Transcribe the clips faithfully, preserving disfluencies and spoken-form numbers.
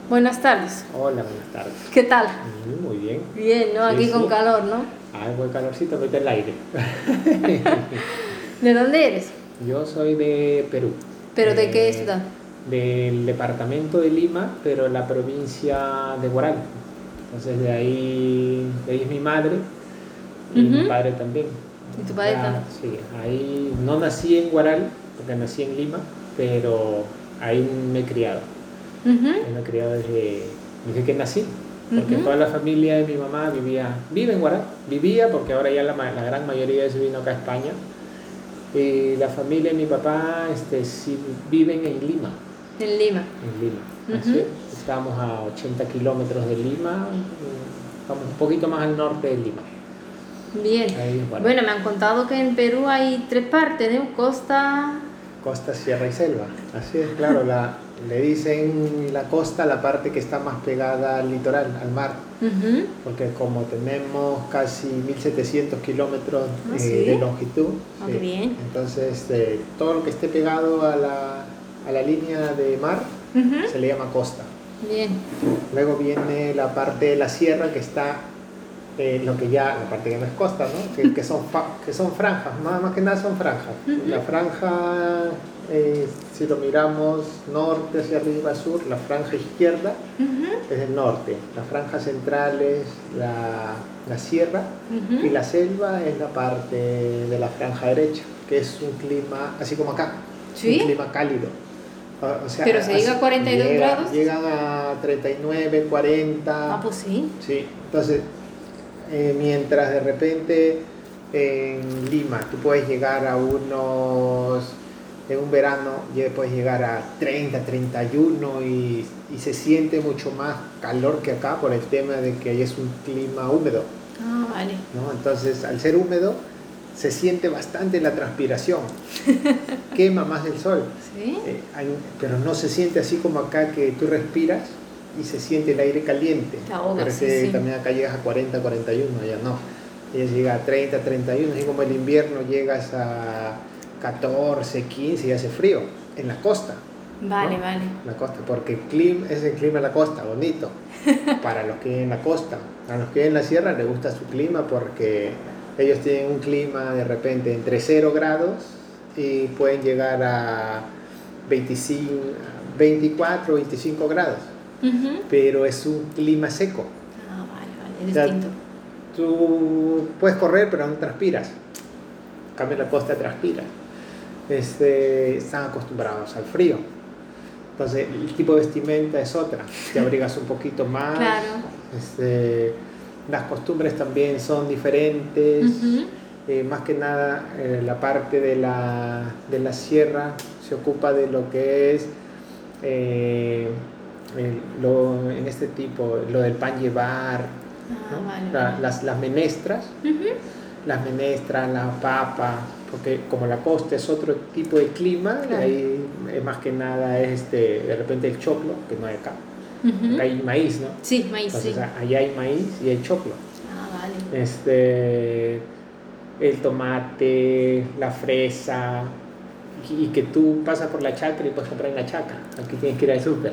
Buenas tardes. Hola, buenas tardes. ¿Qué tal? Mm, Muy bien. Bien, ¿no? Aquí Sí, con sí. calor, ¿no? Ah, buen calorcito, mete el aire. ¿De dónde eres? Yo soy de Perú, ¿Pero de qué eh, ciudad? del departamento de Lima, pero en la provincia de Huaral. Entonces de ahí, de ahí es mi madre y mi Ujú. padre también. ¿Y tu O padre sea, también? sí, ahí no nací en Huaral, porque nací en Lima, pero ahí me he criado. Ujú, Ahí me he criado desde, desde que nací, porque ujú. toda la familia de mi mamá vivía, vive en Huaral, vivía porque ahora ya la, ma- la gran mayoría se vino acá a España. Y la familia de mi papá este, sí viven en Lima, En Lima. en Lima. Así Ujú. es, estamos a ochenta kilómetros de Lima, mm, estamos un poquito más al norte de Lima, Bien. ahí es Huaral. Bueno, me han contado que en Perú hay tres partes, ¿no? Costa... Costa, sierra y selva. Así es, claro, la, le dicen la costa la parte que está más pegada al litoral, al mar, Ujú. porque como tenemos casi mil setecientos kilómetros Ah, eh, de sí. longitud, Ah, sí, qué bien. entonces eh, todo lo que esté pegado a la, a la línea de mar Ujú. se le llama costa. Bien. Luego viene la parte de la sierra que está eh, lo que ya, la parte que no es costa, ¿no? que, que, son, fa- que son franjas, más, más que nada son franjas. Ujú. La franja, eh, si lo miramos norte hacia arriba, sur, la franja izquierda Ujú. es el norte, la franja central es la, la sierra Ujú. y la selva es la parte de la franja derecha, que es un clima, así como acá, un ¿Sí? clima cálido. O o sea, ¿Pero se llega así- a cuarenta y dos llega, grados? llegan a treinta y nueve, cuarenta, Ah, pues sí. sí. Entonces, eh, mientras de repente en Lima tú puedes llegar a unos, en un verano ya puedes llegar a treinta, treinta y uno y, y se siente mucho más calor que acá por el tema de que ahí es un clima húmedo, Ah, vale. ¿no? Entonces, al ser húmedo, se siente bastante la transpiración, quema más el sol, ¿Sí? eh, hay- pero no se siente así como acá que tú respiras y se siente el aire caliente. Te ahogas, Pero es sí, que sí. también acá llegas a cuarenta, cuarenta y uno, allá no. Ella llega a treinta, treinta y uno, así como el invierno llegas a catorce, quince y hace frío en la costa. Vale, ¿No? vale. La costa, porque el clima es el clima de la costa, bonito, para los que viven en la costa. A los que viven en la sierra les gusta su clima porque ellos tienen un clima de repente entre cero grados y pueden llegar a veinticinco, veinticuatro, veinticinco grados, Ujú. pero es un clima seco. Ah, vale, vale. O Es sea, distinto. tú puedes correr pero no transpiras. En cambio en la costa transpiras. Este, están acostumbrados al frío. Entonces, el tipo de vestimenta es otra, te abrigas un poquito más, Claro. este, las costumbres también son diferentes, Ujú. eh, más que nada eh, la parte de la, de la sierra se ocupa de lo que es, eh, el- lo, en este tipo, lo del pan llevar, Ah, vale, ¿no? La- vale. las, las menestras, Ujú. las menestras, la papa, porque como la costa es otro tipo de clima, Claro. ahí eh, más que nada es este, de repente el choclo, que no hay acá. Ujú. Acá hay maíz, ¿no? Sí, maíz, Entonces sí. a- allá hay maíz y hay choclo. Ah, vale. Este, el tomate, la fresa, y, y que tú pasas por la chacra y puedes comprar en la chacra. Aquí tienes que ir al súper.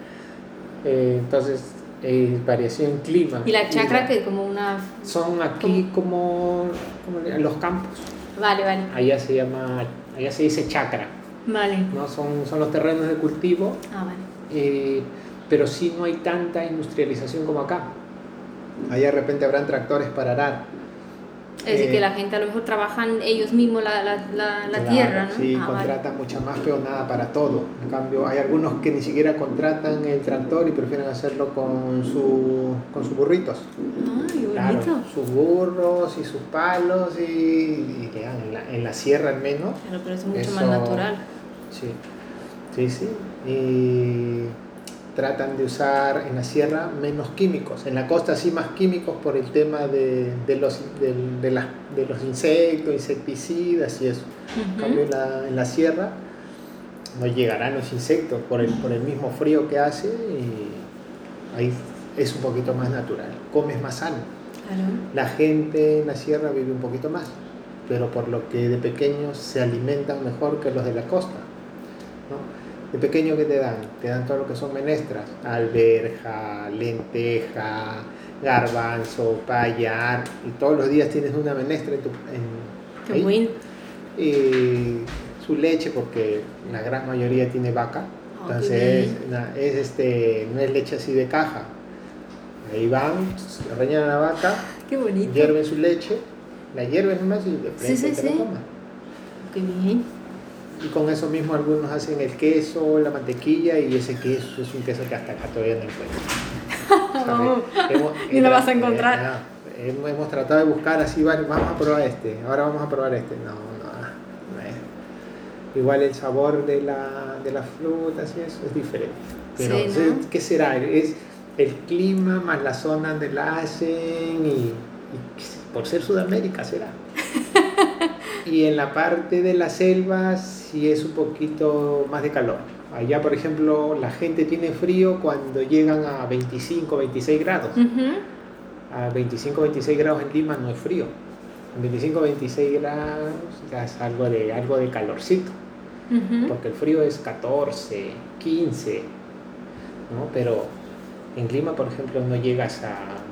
Eh, entonces, eh, variación en clima. ¿Y la chacra la- que como una... son aquí como, como le- los campos. Vale, vale. Allá se llama, allá se dice chacra, Vale. ¿no? Son, son los terrenos de cultivo, Ah, vale. eh, pero sí no hay tanta industrialización como acá. Allá de repente habrán tractores para arar. Es decir, Eh, que la gente a lo mejor trabajan ellos mismos la, la, la, la claro, tierra, ¿no? sí, Ah, vale. contratan mucha más peonada para todo. En cambio, hay algunos que ni siquiera contratan el tractor y prefieren hacerlo con, su, con sus burritos. Ah, qué Claro, bonito. sus burros y sus palos y, y vean, en, la, en la sierra al menos. Claro, pero es mucho Eso, más natural. sí, sí, sí. Y tratan de usar en la sierra menos químicos. En la costa sí más químicos por el tema de, de, los, de, de, la, de los insectos, insecticidas y eso. En Ujú. cambio en la, en la sierra no llegarán los insectos por el, por el mismo frío que hace y ahí es un poquito más natural. Comes más sano. Claro. La gente en la sierra vive un poquito más, pero por lo que de pequeños se alimentan mejor que los de la costa, ¿no? De pequeño, ¿qué te dan? Te dan todo lo que son menestras, alberja, lenteja, garbanzo, payar, y todos los días tienes una menestra en tu, en, Qué ahí. bueno. Y su leche, porque la gran mayoría tiene vaca, Oh, qué entonces bien. na- es este, no es leche así de caja. Ahí van, reñan a la vaca, Qué bonito. hierven su leche, la hierven nomás y de Sí, frente sí, te la sí. toman. Qué bien. Y con eso mismo algunos hacen el queso, la mantequilla, y ese queso es un queso que hasta acá todavía no encuentro. ¿Sabes? Hemos, Ni lo vas a encontrar. eh, ah, hemos, hemos tratado de buscar así, vale, vamos a probar este, ahora vamos a probar este. No, no, no es. Igual el sabor de, la, de las frutas y eso es diferente. Pero, Sí, ¿no? ¿qué será? Es el clima más la zona donde la hacen y, y por ser Sudamérica será. Y en la parte de la selva sí es un poquito más de calor. Allá, por ejemplo, la gente tiene frío cuando llegan a veinticinco, veintiséis grados. Ujú. A veinticinco, veintiséis grados en Lima no es frío. En veinticinco, veintiséis grados ya es algo de, algo de calorcito. Ujú. Porque el frío es catorce, quince, ¿no? Pero en Lima, por ejemplo, no llegas a,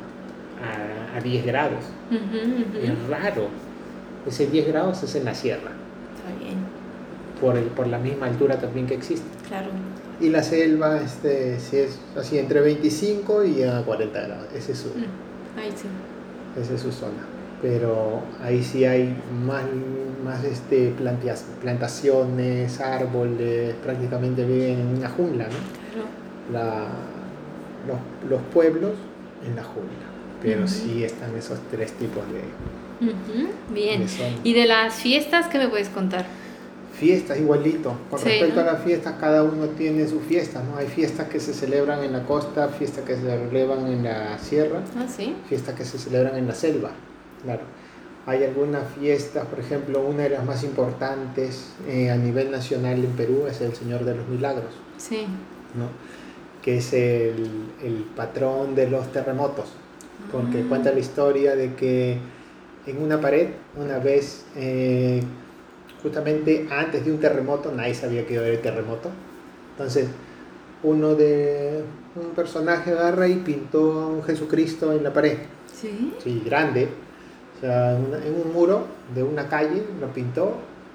a, a diez grados. Ujú, ujú. Es raro. Ese diez grados es en la sierra. Está bien, Por, el, por la misma altura también que existe. claro. Y la selva, este, si es así entre veinticinco y a cuarenta grados, esa es su, Mm, Ahí sí. esa es su zona. Pero ahí sí hay más, más este, plantias, plantaciones, árboles, prácticamente viven en una jungla, ¿no? Claro. La, los, los pueblos en la jungla, pero Ujú. sí están esos tres tipos de, Ujú, bien. de zonas. ¿Y de las fiestas qué me puedes contar? Fiestas igualito. Con Sí, respecto ¿no? a las fiestas, cada uno tiene sus fiestas, ¿no? Hay fiestas que se celebran en la costa, fiestas que se celebran en la sierra, Ah, sí. fiestas que se celebran en la selva, claro. Hay algunas fiestas, por ejemplo, una de las más importantes eh, a nivel nacional en Perú es el Señor de los Milagros, Sí. ¿no? Que es el, el patrón de los terremotos, porque Ah. cuenta la historia de que en una pared, una vez, eh, justamente antes de un terremoto, nadie sabía que iba a haber terremoto. Entonces, uno de un personaje agarra y pintó a un Jesucristo en la pared, Sí. sí, grande, o sea, en, una- en un muro de una calle lo pintó.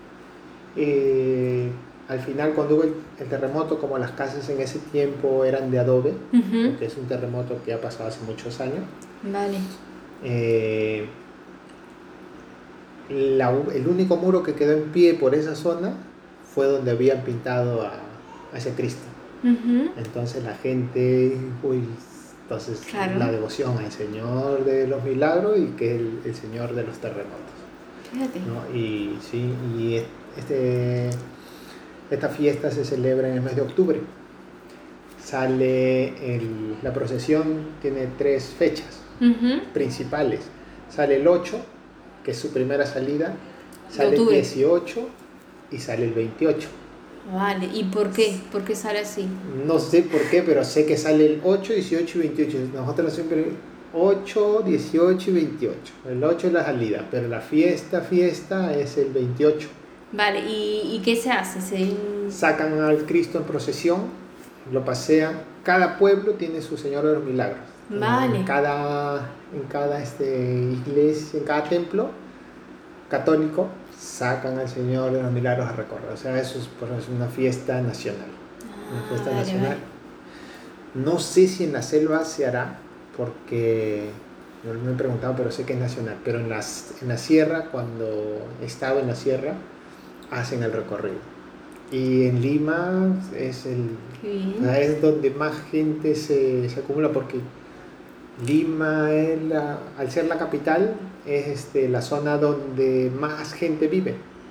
Eh, al final, cuando hubo el, el terremoto, como las casas en ese tiempo eran de adobe, Ujú. porque es un terremoto que ha pasado hace muchos años, Vale. eh, la u- el único muro que quedó en pie por esa zona fue donde habían pintado a, a ese Cristo. Ujú. Entonces la gente, uy, entonces Claro. la devoción al Señor de los Milagros y que es el, el Señor de los terremotos, Fíjate. ¿no? Y sí, y este, esta fiesta se celebra en el mes de octubre. Sale el- la procesión, tiene tres fechas Ujú. principales. Sale el ocho, que es su primera salida, De sale el octubre. dieciocho y sale el veintiocho. Vale. ¿Y por qué? ¿Por qué sale así? No sé por qué, pero sé que sale el ocho, dieciocho y veintiocho. Nosotros siempre ocho, dieciocho y veintiocho. El ocho es la salida, pero la fiesta, fiesta es el veintiocho. Vale. ¿Y, y qué se hace? Se... Sacan al Cristo en procesión, lo pasean. Cada pueblo tiene su Señor de los Milagros. Vale. En cada, en cada este, iglesia, en cada templo católico, sacan al Señor de los Milagros a recorrer. O sea, eso es, por eso es una fiesta nacional. Una Ah, fiesta vale, nacional. vale. No sé si en la selva se hará, porque no me he preguntado, pero sé que es nacional. Pero en, las, en la sierra, cuando he estado en la sierra, hacen el recorrido. Y en Lima es, el, Qué o bien. sea, es donde más gente se, se acumula, porque Lima, es la- al ser la capital, es este, la zona donde más gente vive,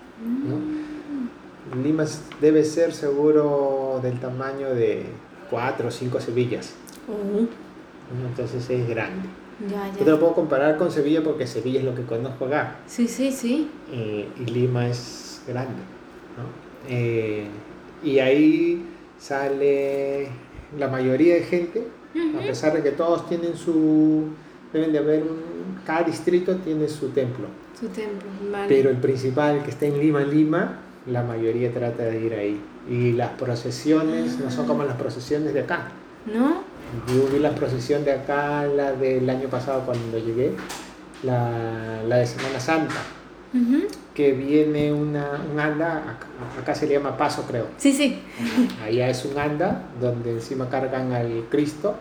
¿no? Lima es- debe ser seguro del tamaño de cuatro o cinco Sevillas, Oh, ¿no? Entonces es grande. ya, Yo te lo ya. puedo comparar con Sevilla porque Sevilla es lo que conozco acá, Sí, sí, sí. eh, y Lima es grande, ¿no? Eh, y ahí sale la mayoría de gente, a Ujú. pesar de que todos tienen su, deben de haber un, cada distrito tiene su templo, Su templo. Vale. pero el principal, que está en Lima, Lima, la mayoría trata de ir ahí. Y las procesiones no son como las procesiones de acá. ¿No? Yo vi la procesión de acá, la del año pasado cuando llegué, la, la de Semana Santa, Ujú. que viene una, un anda, acá, acá se le llama paso creo, Sí, sí. allá es un anda donde encima cargan al Cristo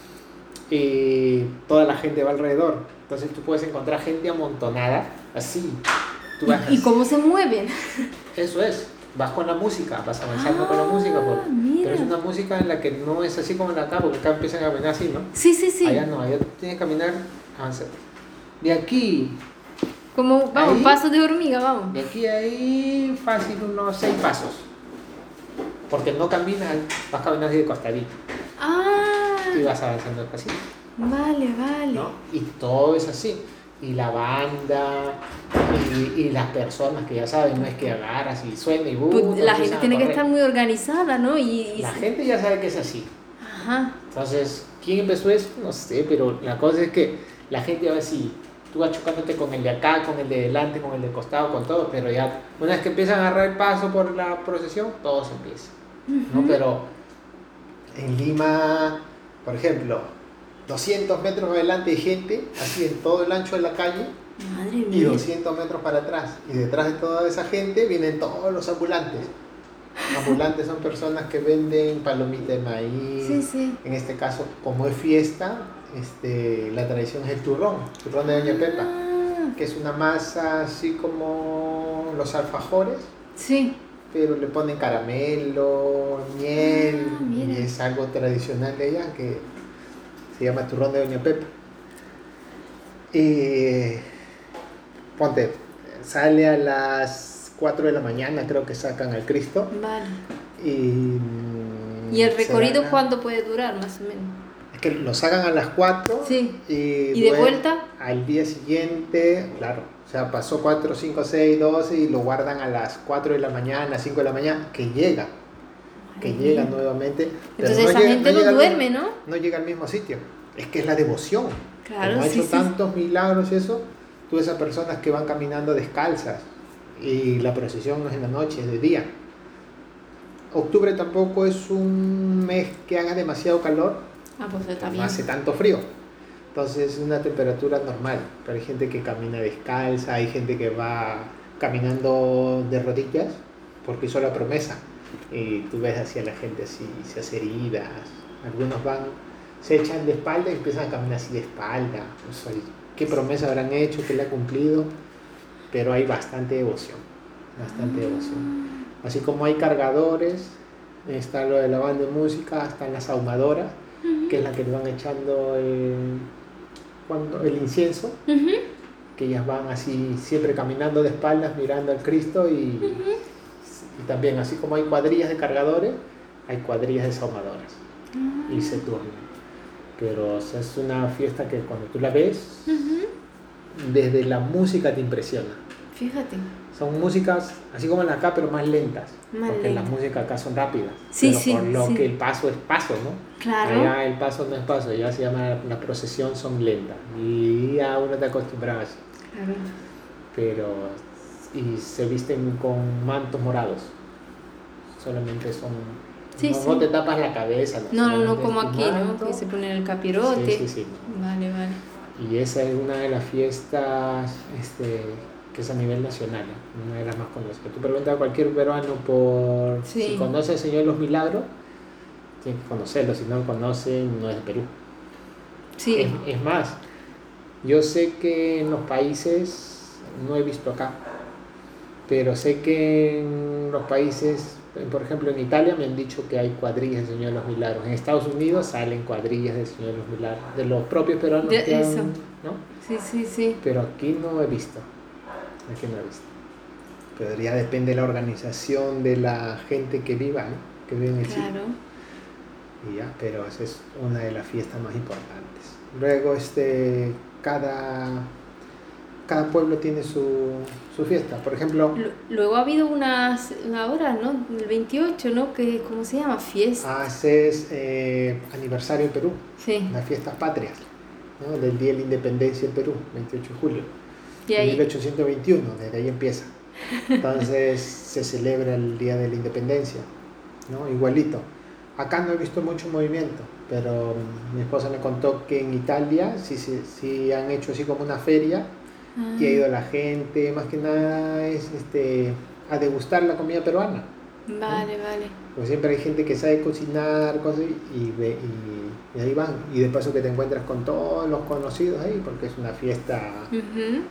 y toda la gente va alrededor, entonces tú puedes encontrar gente amontonada, así, tú vas ¿Y, y así. cómo se mueven? Eso es, vas con la música, vas avanzando con la música, por- Ah, mira. pero es una música en la que no es así como en acá, porque acá empiezan a caminar así, ¿no? Sí, sí, sí. Allá no, allá tú tienes que caminar, avanzar. De aquí, Como, vamos, Ahí. pasos de hormiga, vamos. de aquí a ahí, fácil unos seis pasos. Porque no caminas, vas caminando así de costadito Ah, y vas avanzando despacito, vale, vale. ¿no? Y todo es así. Y la banda, y, y las personas que ya saben, no es que agarras y suena y Pues boom, la empiezan gente a tiene que correr. estar muy organizada, ¿no? Y, y- La gente ya sabe que es así. Ajá. Entonces, ¿quién empezó eso? No sé, pero la cosa es que la gente va así, tú vas chocándote con el de acá, con el de delante, con el de costado, con todo, pero ya una vez que empiezan a agarrar el paso por la procesión, todo se empieza, ¿no? Ujú. Pero en Lima, por ejemplo, doscientos metros adelante hay gente, así en todo el ancho de la calle, Madre y mía. doscientos metros para atrás. Y detrás de toda esa gente vienen todos los ambulantes. Ambulantes son personas que venden palomitas de maíz. Sí, sí. En este caso, como es fiesta, este, la tradición es el turrón, turrón de Doña Pepa, Ah, que es una masa así como los alfajores, sí. pero le ponen caramelo, miel, Ah, mira. y es algo tradicional de ella que se llama turrón de Doña Pepa. Y ponte, sale a las cuatro de la mañana, creo que sacan al Cristo. Vale. Y, ¿Y el se recorrido van a- cuánto puede durar, más o menos? Es que lo sacan a las cuatro Sí. y, ¿Y de due- vuelta? al día siguiente, claro, o sea, pasó cuatro, cinco, seis, doce y lo guardan a las cuatro de la mañana, cinco de la mañana, que llega, que Madre llega mía. nuevamente. pero Entonces esa llega- gente no llega al duerme, mismo- ¿no? No llega al mismo sitio, es que es la devoción. Claro, Como ha sí, hecho sí. tantos milagros y eso, tú ves a personas que van caminando descalzas y la procesión no es en la noche, es de día. Octubre tampoco es un mes que haga demasiado calor, Ah, pues está no bien. hace tanto frío. Entonces es una temperatura normal, pero hay gente que camina descalza, hay gente que va caminando de rodillas porque hizo la promesa. Y tú ves hacia la gente así, se hace heridas, algunos van, se echan de espalda y empiezan a caminar así de espalda. O sea, ¿qué promesa habrán hecho? ¿Qué le ha cumplido? Pero hay bastante devoción, bastante devoción. Así como hay cargadores, está lo de la banda de música, están las ahumadoras, que es la que le van echando el, cuando, el incienso, Ujú. que ellas van así siempre caminando de espaldas mirando al Cristo y, y también así como hay cuadrillas de cargadores, hay cuadrillas de sahumadoras y se turnan. Pero o sea, es una fiesta que cuando tú la ves, Ujú. desde la música te impresiona. Fíjate. Son músicas así como las acá, pero más lentas. Más porque lentas. las músicas acá son rápidas. Sí, pero sí, por lo sí. que el paso es paso, ¿no? Claro. Allá el paso no es paso, ya se llama la procesión, son lentas. Y ya uno te acostumbras. Claro. Pero. Y se visten con mantos morados. Solamente son. Sí, no, sí. no te tapas la cabeza. No, no, no solamente como es tu aquí, ¿no? manto. Que se ponen el capirote. Sí, sí, sí. Vale, vale. Y esa es una de las fiestas este, que es a nivel nacional, ¿eh? Una de las más conocidas. Tú preguntas a cualquier peruano por Sí. si conoce al Señor de los Milagros, tiene que conocerlo, si no lo conoce, no es de Perú. Sí. Es, es más, yo sé que en los países, no he visto acá, pero sé que en los países, por ejemplo en Italia me han dicho que hay cuadrillas del Señor de los Milagros. En Estados Unidos salen cuadrillas del Señor de los Milagros, de los propios peruanos De que han, eso. ¿no? Sí, sí, sí. Pero aquí no he visto. Aquí no he visto. Pero ya depende de la organización de la gente que viva, ¿no? Que vive en el sitio. Claro. Y ya, pero esa es una de las fiestas más importantes. Luego, este, cada, cada pueblo tiene su, su fiesta. Por ejemplo, Lu- Luego ha habido unas, ahora, ¿no? El veintiocho, ¿no? Que, ¿cómo se llama? Fiesta. haces eh, aniversario en Perú, Sí. las fiestas patrias, ¿no? Del Día de la Independencia en Perú, veintiocho de julio. Y En ahí. mil ochocientos veintiuno, desde ahí empieza. Entonces se celebra el Día de la Independencia. ¿no? Igualito. Acá no he visto mucho movimiento, pero mi esposa me contó que en Italia sí, sí, sí han hecho así como una feria y ha Ah, ido la gente, más que nada es este, a degustar la comida peruana, ¿no? vale, vale. Porque siempre hay gente que sabe cocinar, cosas, y, ve- y, y ahí van. Y de paso que te encuentras con todos los conocidos ahí, porque es una fiesta Ujú.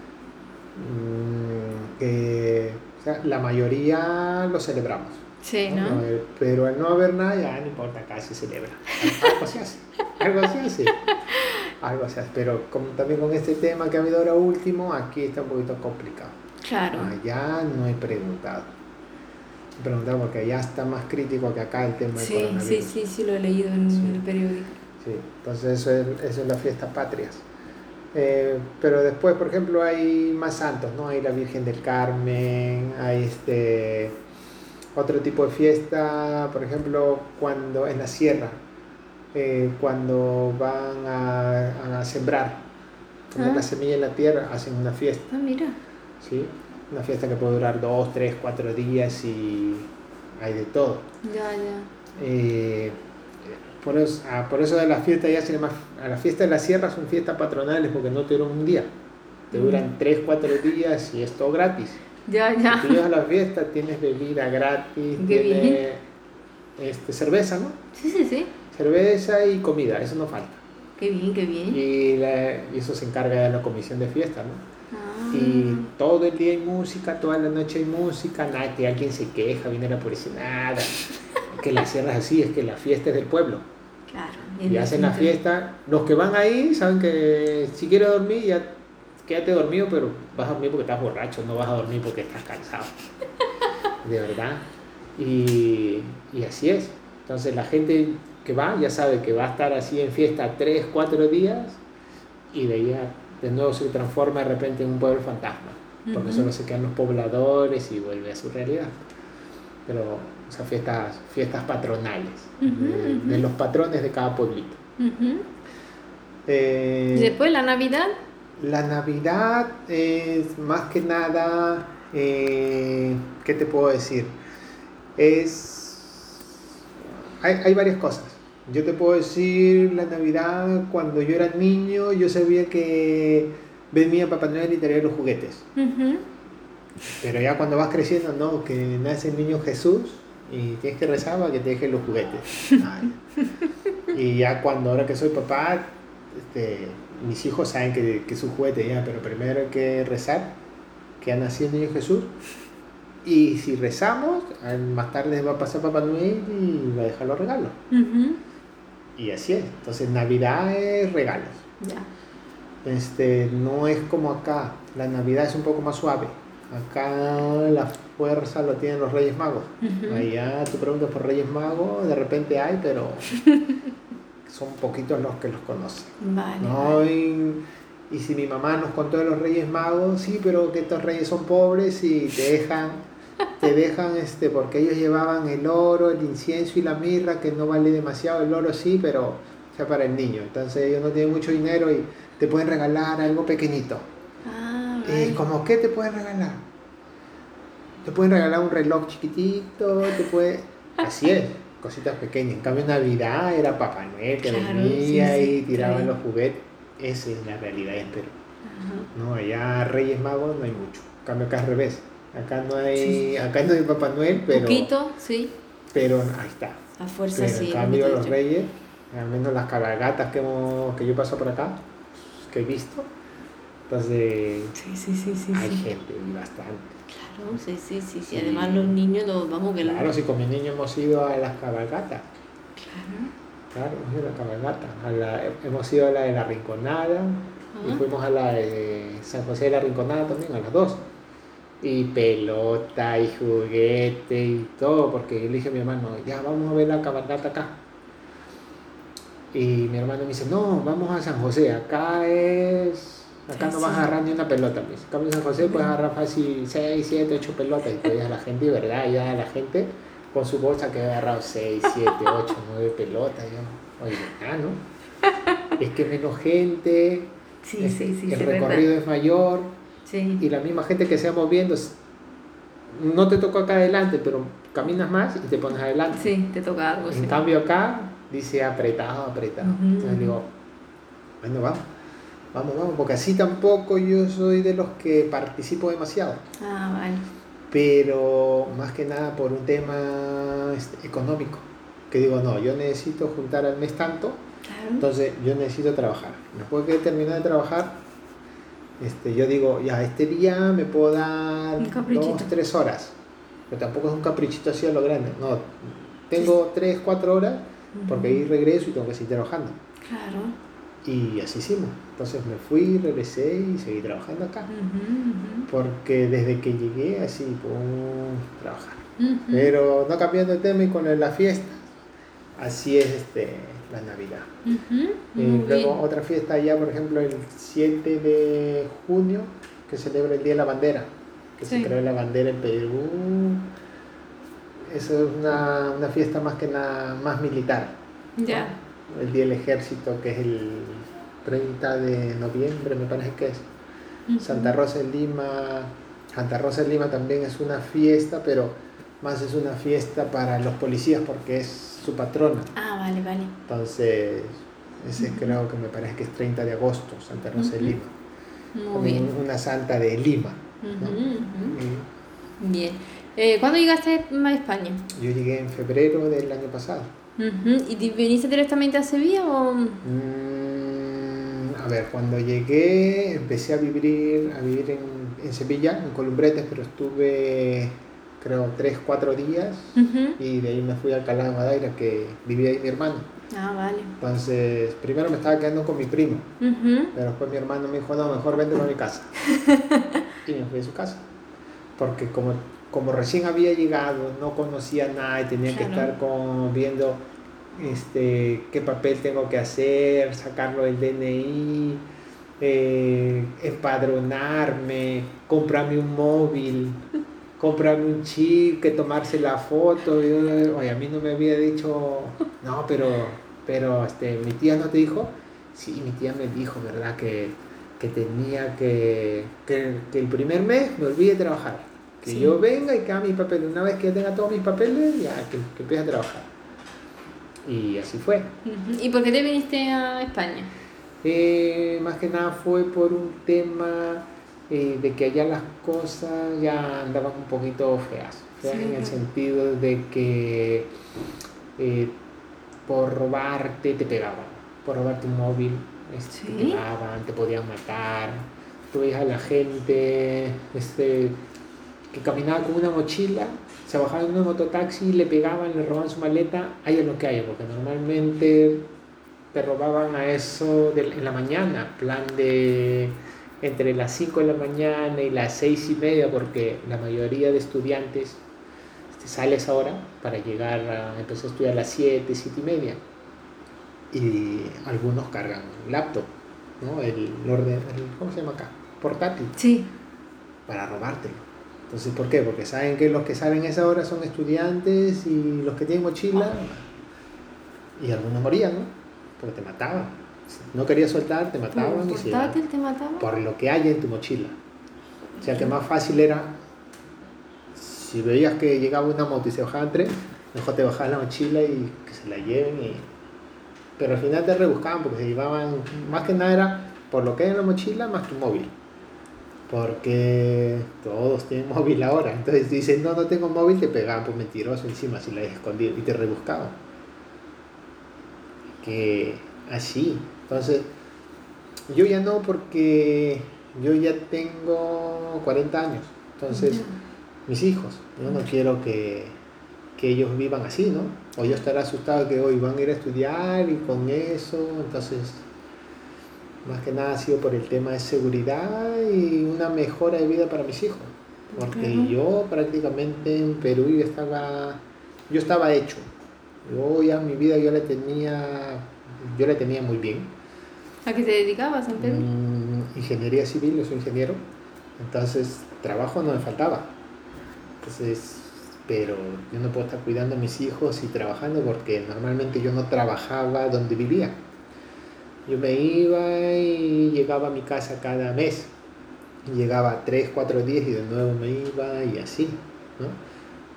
mm, que o sea, la mayoría lo celebramos, Sí, ¿no? ¿no? No, eh, pero al no haber nada, ya no importa, acá se celebra. Al- Algo se hace, algo se hace, algo se hace. Pero como, también con este tema que ha habido ahora último, aquí está un poquito complicado. Claro. Allá no he preguntado. He preguntado porque allá está más crítico que acá el tema del Sí, sí, coronavirus. sí, sí, lo he leído Sí, en el periódico. sí. Entonces eso es, eso es las fiestas patrias. Eh, pero después, por ejemplo, hay más santos, ¿no? Hay la Virgen del Carmen, hay este otro tipo de fiesta, por ejemplo, cuando en la sierra, eh, cuando van a, a sembrar, poner la Ah, semilla en la tierra, hacen una fiesta, ah, mira. ¿sí? Una fiesta que puede durar dos, tres, cuatro días y hay de todo. Ya, ya. Eh, por eso, ah, por eso de las fiestas ya se llama, a la fiesta de la sierra son fiestas patronales porque no te duran un día, te duran Mm. tres, cuatro días y es todo gratis. Ya, Si ya. tú llegas a la fiesta tienes bebida gratis, Qué bien. tienes este, cerveza, ¿no? Sí, sí, sí. Cerveza y comida, eso no falta. Qué bien, qué bien. Y, la- y eso se encarga de la comisión de fiesta, ¿no? Y Ah, todo el día hay música, toda la noche hay música, nada, que alguien se queja, viene la policía, nada. Que la sierra es así, es que la fiesta es del pueblo. claro. Es Y hacen la distinto. fiesta. Los que van ahí saben que si quieres dormir, ya quédate dormido, pero vas a dormir porque estás borracho, no vas a dormir porque estás cansado. De verdad. Y, y así es. Entonces la gente que va ya sabe que va a estar así en fiesta tres, cuatro días y de ahí ya de nuevo se transforma de repente en un pueblo fantasma. Porque Ujú, solo se quedan los pobladores y vuelve a su realidad. Pero, o sea, fiestas, fiestas patronales, ujú, de, de ujú, los patrones de cada pueblito. ujú. Y Eh, después la Navidad. la Navidad es más que nada, eh, ¿qué te puedo decir? Es, hay, hay varias cosas. Yo te puedo decir, la Navidad, cuando yo era niño, yo sabía que venía Papá Noel y traía los juguetes. Ujú. Pero ya cuando vas creciendo, no, que nace el niño Jesús y tienes que rezar para que te dejen los juguetes. Ay. Y ya cuando ahora que soy papá, este, mis hijos saben que, que es un juguete ya, pero primero hay que rezar que ha nacido el niño Jesús. Y si rezamos, al- más tarde va a pasar Papá Noel y va a dejar los regalos. Ujú. Y así es. Entonces Navidad es regalos. Ya. Este, no es como acá. La Navidad es un poco más suave. Acá la fuerza lo tienen los Reyes Magos. Ujú. Allá tú preguntas por Reyes Magos, de repente hay, pero son poquitos los que los conocen. Vale, ¿No? vale. Y, y si mi mamá nos contó de los Reyes Magos, sí, pero que estos reyes son pobres y te dejan, te dejan este, porque ellos llevaban el oro, el incienso y la mirra, que no vale demasiado, el oro sí, pero o sea, para el niño. Entonces ellos no tienen mucho dinero y te pueden regalar algo pequeñito. Ah, Eh, vale. ¿Cómo qué te pueden regalar? Te pueden regalar un reloj chiquitito, te puede... Así es, cositas pequeñas. En cambio, en Navidad era Papá Noel que Claro, sí, venía y sí, tiraban trae. los juguetes. Esa es la realidad en Perú. Ajá. No, allá Reyes Magos no hay mucho. En cambio, acá es al revés. Acá no Sí, sí. hay, acá no hay Papá Noel, pero, Poquito, sí. pero ahí está. A fuerza, Pero en sí, lo que cambio, te he los dicho. Reyes, al menos las cabalgatas que, hemos- que yo paso por acá, que he visto, entonces Sí, sí, sí, sí, hay sí. gente y bastante. Claro, sí, sí, sí, sí. Sí. Además los niños, los, vamos que... Claro, si con mi niño hemos ido a las cabalgatas, Claro. claro, hemos ido a la cabalgata, a la- hemos ido a la de la Rinconada y Ah, fuimos a la de San José de la Rinconada también, a las dos. Y pelota y juguete y todo, porque yo le dije a mi hermano, ya vamos a ver la cabalgata acá. Y mi hermano me dice, no, vamos a San José, acá es, acá sí, no vas a sí. agarrar ni una pelota. Me dice, en cambio en San José puedes agarrar fácil seis siete ocho pelotas y tú ves a la gente, y verdad, ya la gente con su bolsa que ha agarrado seis siete ocho nueve pelotas. Yo, oye, ah, ¿no? Es que menos gente, Sí, es- sí, sí, el sí, recorrido verdad. es mayor y Sí. la misma gente que se va moviendo, s- no te tocó acá adelante, pero caminas más y te pones adelante. Sí, te toca algo, En sí. cambio acá dice apretado, apretado. Ujú. Entonces digo, bueno, vamos, vamos, vamos, porque así tampoco yo soy de los que participo demasiado. Ah, vale. Pero más que nada por un tema este, económico. Que digo, no, yo necesito juntar al mes tanto, Claro. entonces yo necesito trabajar. Después que termine de trabajar, este, yo digo, ya, este día me puedo dar Un caprichito. dos, tres horas. Pero tampoco es un caprichito así a lo grande. No, tengo tres, cuatro horas porque ahí regreso y tengo que seguir trabajando. Claro. Y así hicimos. Entonces me fui, regresé y seguí trabajando acá. Ujú, ujú. Porque desde que llegué así, pum, trabajar. Ujú. Pero no cambiando el tema y con la fiesta, así es este, la Navidad. Ujú. Y Muy luego bien. otra fiesta allá, por ejemplo, el siete de junio, que celebra el Día de la Bandera, que Sí. se creó la bandera en Perú. Eso es una, una fiesta más que nada más militar. Ya. El Día del Ejército, que es el treinta de noviembre, me parece que es. Ujú. Santa Rosa de Lima, Santa Rosa de Lima también es una fiesta, pero más es una fiesta para los policías porque es su patrona. Ah, vale, vale. Entonces, ese Ujú. creo que me parece que es treinta de agosto, Santa Rosa de Ujú. Lima. Muy También bien. una santa de Lima, ¿no? Ujú, ujú. Y Bien. Eh, ¿cuándo llegaste a España? yo llegué en febrero del año pasado. Ujú. ¿Y te viniste directamente a Sevilla o...? Mm, a ver, cuando llegué empecé a vivir, a vivir en, en Sevilla, en Columbretes, pero estuve creo tres, cuatro días Ujú. y de ahí me fui a Alcalá de Guadaira, que vivía ahí mi hermano. Ah, vale. Entonces, primero me estaba quedando con mi primo, Ujú. pero después mi hermano me dijo, no, mejor vente a mi casa. Y me fui a su casa, porque como, como recién había llegado, no conocía nada y tenía que Claro. estar con, viendo este, qué papel tengo que hacer, sacarlo del D N I, eh, empadronarme, comprarme un móvil, comprarme un chip, que tomarse la foto. Y yo, oye, a mí no me había dicho, no, pero, pero este, mi tía no te dijo. Sí, mi tía me dijo, ¿verdad? Que, que tenía que, que, que el primer mes me olvide de trabajar. Que Sí. yo venga y que haga mis papeles. Una vez que ya tenga todos mis papeles, ya que, que empiece a trabajar. Y así fue. Ujú. ¿Y por qué te viniste a España? Eh, más que nada fue por un tema eh, de que allá las cosas ya andaban un poquito feas. Feas Sí. en el sentido de que eh, por robarte te pegaban. Por robarte un móvil este, te Sí. pegaban, te podían matar. Tú veías a la gente este, que caminaba con una mochila, se bajaba en un mototaxi, le pegaban, le robaban su maleta, haya lo que haya, porque normalmente te robaban a eso de, en la mañana, plan de entre las cinco de la mañana y las seis y media, porque la mayoría de estudiantes este, sale a esa hora para llegar a empezar a estudiar a las siete, siete y media. Y algunos cargan laptop, ¿no? El, el orden, el, ¿cómo se llama acá? Portátil, Sí. para robártelo. Entonces, ¿por qué? Porque saben que los que salen a esa hora son estudiantes y los que tienen mochila, y algunos morían, ¿no? Porque te mataban. Si no querías soltar, te ¿Por mataban un y se portátil te mataba? por lo que hay en tu mochila. O sea que más fácil era, si veías que llegaba una moto y se bajaban tres, mejor te bajabas la mochila y que se la lleven. Y... Pero al final te rebuscaban porque se llevaban, más que nada era por lo que hay en la mochila más tu móvil. Porque todos tienen móvil ahora. Entonces dicen, no, no tengo móvil, te pegaban por mentiroso encima si la habías escondido y te rebuscaban. Que así. Entonces, yo ya no, porque yo ya tengo cuarenta años. Entonces, Ya. mis hijos, yo no quiero que, que ellos vivan así, ¿no? O yo estaré asustado que hoy van a ir a estudiar y con eso. Entonces, más que nada ha sido por el tema de seguridad y una mejora de vida para mis hijos. Porque Claro. yo prácticamente en Perú yo estaba, yo estaba hecho. Yo ya mi vida yo la tenía, yo la tenía muy bien. ¿A qué te dedicabas en Perú? Mm, ingeniería civil, yo soy ingeniero. Entonces, trabajo no me faltaba. Entonces, pero yo no puedo estar cuidando a mis hijos y trabajando porque normalmente yo no trabajaba donde vivía. Yo me iba y llegaba a mi casa cada mes. Llegaba tres, cuatro días y de nuevo me iba y así, ¿no?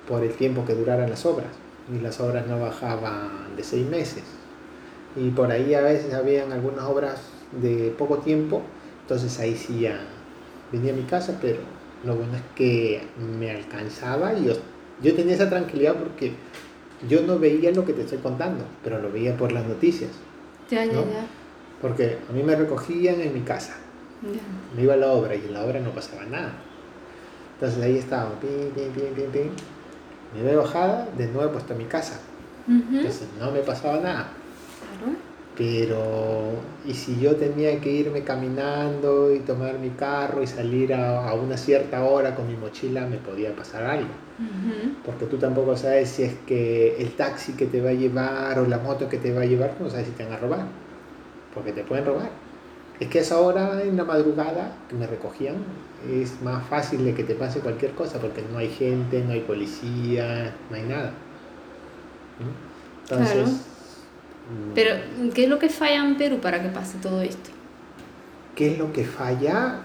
por el tiempo que duraran las obras. Y las obras no bajaban de seis meses. Y por ahí a veces habían algunas obras de poco tiempo, entonces ahí sí ya venía a mi casa, pero lo bueno es que me alcanzaba y yo, yo tenía esa tranquilidad porque yo no veía lo que te estoy contando, pero lo veía por las noticias. Ya, ya, ¿no? ya. Porque a mí me recogían en mi casa, Ya. me iba a la obra y en la obra no pasaba nada. Entonces ahí estaba, pim, pim, pim, pim, pim. Me iba de bajada, de nuevo puesto a mi casa. Ujú. Entonces no me pasaba nada. Claro. Pero, y si yo tenía que irme caminando y tomar mi carro y salir a, a una cierta hora con mi mochila, me podía pasar algo. Ujú. Porque tú tampoco sabes si es que el taxi que te va a llevar o la moto que te va a llevar, no sabes si te van a robar. Porque te pueden robar. Es que a esa hora en la madrugada que me recogían es más fácil de que te pase cualquier cosa porque no hay gente, no hay policía, no hay nada. ¿Mm? Entonces, Claro. mm, Pero, ¿qué es lo que falla en Perú para que pase todo esto? ¿qué es lo que falla?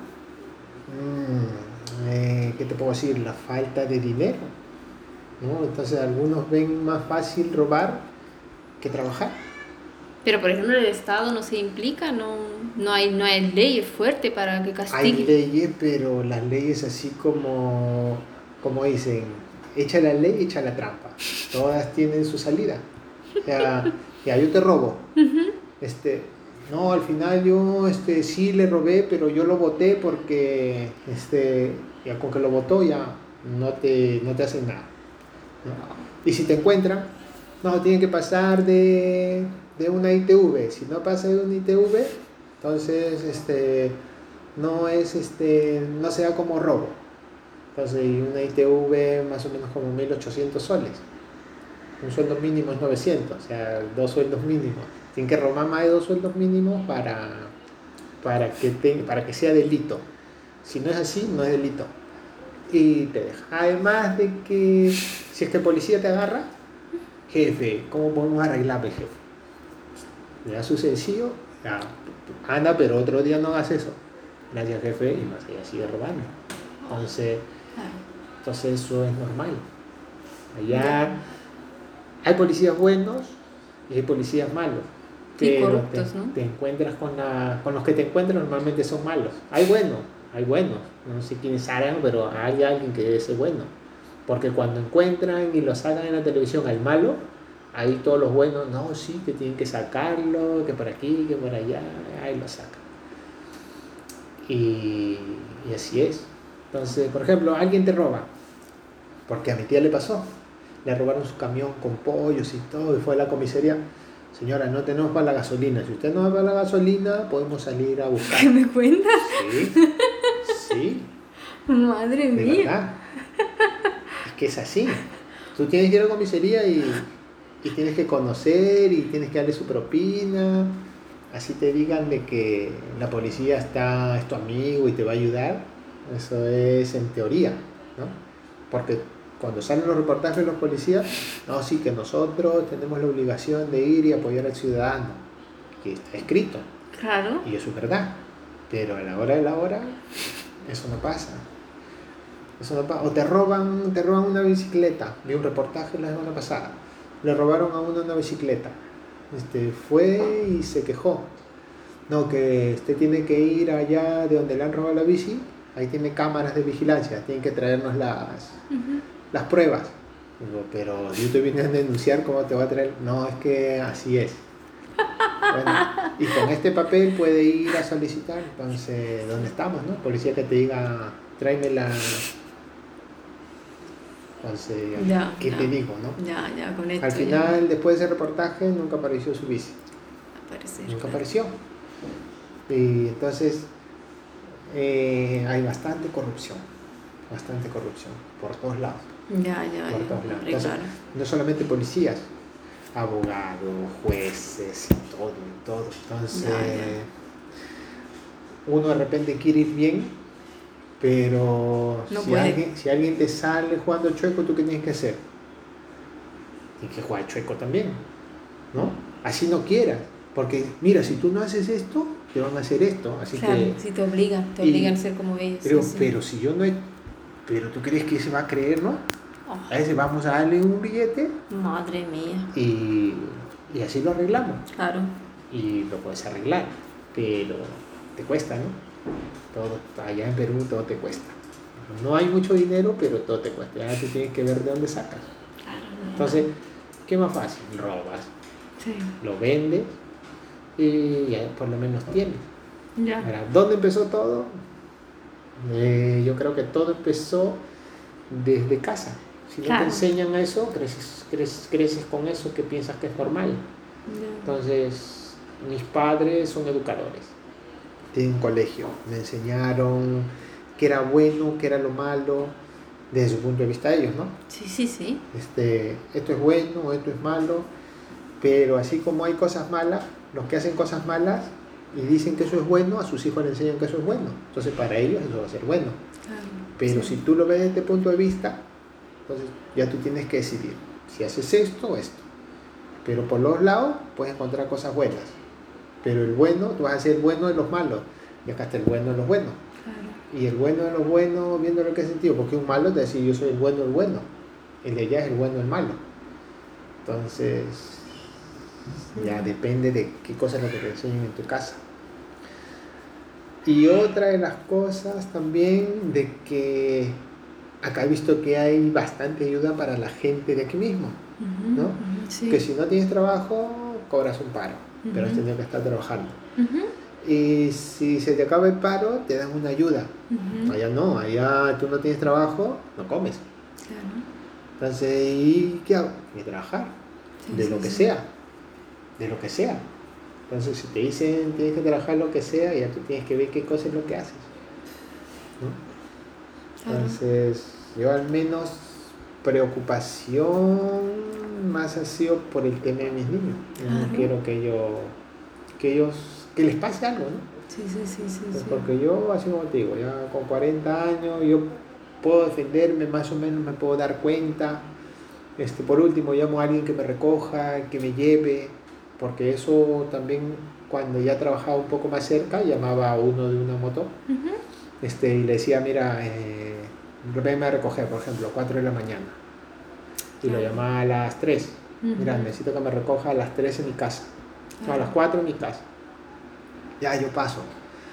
Mm, eh, ¿qué te puedo decir? La falta de dinero, ¿no? Entonces algunos ven más fácil robar que trabajar. Pero, por ejemplo, el Estado no se implica, no, no hay, no hay leyes fuertes para que Hay castigue. leyes, pero las leyes así como, como dicen, echa la ley, echa la trampa. Todas tienen su salida. O sea, ya yo te robo. Este, no, al final yo este, sí le robé, pero yo lo boté porque este, ya con que lo botó ya no te, no te hacen nada, ¿no? Y si te encuentran, no, tienen que pasar de, de una I T V. Si no pasa de una I T V, entonces este, no, es, este, no se da como robo. Entonces una I T V más o menos como mil ochocientos soles. Un sueldo mínimo es novecientos, o sea, dos sueldos mínimos. Tienen que robar más de dos sueldos mínimos para, para, que, te, para que sea delito. Si no es así, no es delito. Y te deja. Además de que si es que el policía te agarra, jefe, ¿cómo podemos arreglarme, jefe? Le da su sencillo, ya, anda, pero otro día no hagas eso. Gracias, jefe, y más allá sigue robando. Entonces, Claro. entonces eso es normal. Allá Ya. hay policías buenos y hay policías malos. Y Pero corruptos, te, ¿no? te encuentras con, la, con los que te encuentras normalmente son malos. Hay buenos, hay buenos. No sé quiénes harán, pero hay alguien que debe ser bueno. Porque cuando encuentran y lo sacan en la televisión al malo, ahí todos los buenos, no, sí, que tienen que sacarlo, que por aquí, que por allá, ahí lo sacan. Y, y así es. Entonces, por ejemplo, alguien te roba, porque a mi tía le pasó. Le robaron su camión con pollos y todo, y fue a la comisaría. Señora, no tenemos para la gasolina. Si usted no va para la gasolina, podemos salir a buscar. ¿Qué me cuentas? Sí, sí, Madre de mía. verdad. Es que es así. Tú tienes que ir a la comisaría y, y tienes que conocer y tienes que darle su propina. Así te digan de que la policía está, es tu amigo y te va a ayudar. Eso es en teoría, ¿no? Porque cuando salen los reportajes de los policías, no, sí que nosotros tenemos la obligación de ir y apoyar al ciudadano. Y está escrito. Claro. Y eso es verdad. Pero a la hora de la hora, eso no pasa. Eso no pasa. O te roban, te roban una bicicleta. Vi un reportaje la semana pasada. Le robaron a uno una bicicleta. Este, fue y se quejó. No, que usted tiene que ir allá de donde le han robado la bici. Ahí tiene cámaras de vigilancia. Tienen que traernos las, Ujú. las pruebas. Digo, pero yo te vine a denunciar, ¿cómo te va a traer? No, es que así es. Bueno, y con este papel puede ir a solicitar. Entonces, ¿dónde estamos, no? Policía que te diga, tráeme la... Entonces, Ya, ¿qué ya. te digo, no? Ya, ya, con esto Al ya final, después de ese reportaje, nunca apareció su bici. va a aparecer, Nunca claro. apareció. Y entonces, eh, hay bastante corrupción. Bastante corrupción. Por todos lados. Ya, ya, Por ya. todos lados. Hombre, Entonces, claro. no solamente policías, abogados, jueces, y todo, y todo. Entonces, Ya, ya. uno de repente quiere ir bien, pero No si, puede. alguien, si alguien te sale jugando chueco, ¿tú qué tienes que hacer? Tienes que jugar chueco también, ¿no? Así no quieras, porque mira, si tú no haces esto, te van a hacer esto, así Claro, que... si te obligan, te y- obligan a ser como ellos. Pero, Sí, sí. pero si yo no he... Pero tú crees que se va a creer, ¿no? A veces vamos a darle un billete Madre mía. y, y así lo arreglamos. Claro. Y lo puedes arreglar, pero te cuesta, ¿no? Todo, allá en Perú todo te cuesta. No hay mucho dinero, pero todo te cuesta. Ya tú tienes que ver de dónde sacas. Claro. Entonces, ¿qué más fácil? Robas, Sí. lo vendes y ya por lo menos tienes. Ya. Ahora, ¿dónde empezó todo? Eh, yo creo que todo empezó desde casa. Si no Claro. te enseñan a eso, creces, creces, creces con eso que piensas que es normal. Ya. Entonces, mis padres son educadores. Tienen colegio. Me enseñaron qué era bueno, qué era lo malo, desde su punto de vista de ellos, ¿no? Sí, sí, sí. Este, esto es bueno, esto es malo, pero así como hay cosas malas, los que hacen cosas malas y dicen que eso es bueno, a sus hijos les enseñan que eso es bueno. Entonces, para ellos eso va a ser bueno. Claro. Pero Sí. si tú lo ves desde este punto de vista, entonces ya tú tienes que decidir si haces esto o esto. Pero por los lados puedes encontrar cosas buenas. Pero el bueno, tú vas a ser el bueno de los malos. Y acá está el bueno de los buenos. Claro. Y el bueno de los buenos, viendo lo que es sentido, porque un malo te dice yo soy el bueno del bueno. El de allá es el bueno del malo. Entonces, ya depende de qué cosa es lo que te enseñan en tu casa. Y otra de las cosas también de que acá he visto que hay bastante ayuda para la gente de aquí mismo, Ujú, ¿no? ujú, sí. Que si no tienes trabajo, cobras un paro, pero has Ujú. tenido que estar trabajando. Ujú, Y si se te acaba el paro, te dan una ayuda. ujú. Allá no, allá tú no tienes trabajo, no comes. Claro. Entonces, ¿y qué hago? Ni trabajar, Sí, de sí, lo que sí. sea, de lo que sea. Entonces, si te dicen tienes que trabajar lo que sea, ya tú tienes que ver qué cosa es lo que haces, ¿no? Claro. Entonces, yo al menos preocupación más ha sido por el tema de mis niños. Yo Claro. no quiero que ellos, que ellos, que les pase algo, ¿no? Sí, sí, sí, sí, Pues sí. porque yo, así como te digo, ya con cuarenta años, yo puedo defenderme, más o menos me puedo dar cuenta. Este, por último, llamo a alguien que me recoja, que me lleve, porque eso también, cuando ya trabajaba un poco más cerca, llamaba a uno de una moto, Ujú. este, y le decía, mira, eh, venme a recoger, por ejemplo, a cuatro de la mañana. Y lo Claro. llamaba a las tres. Mira, Ujú. necesito que me recoja a las tres en mi casa. No, a las Claro. cuatro en mi casa. Ya, yo paso.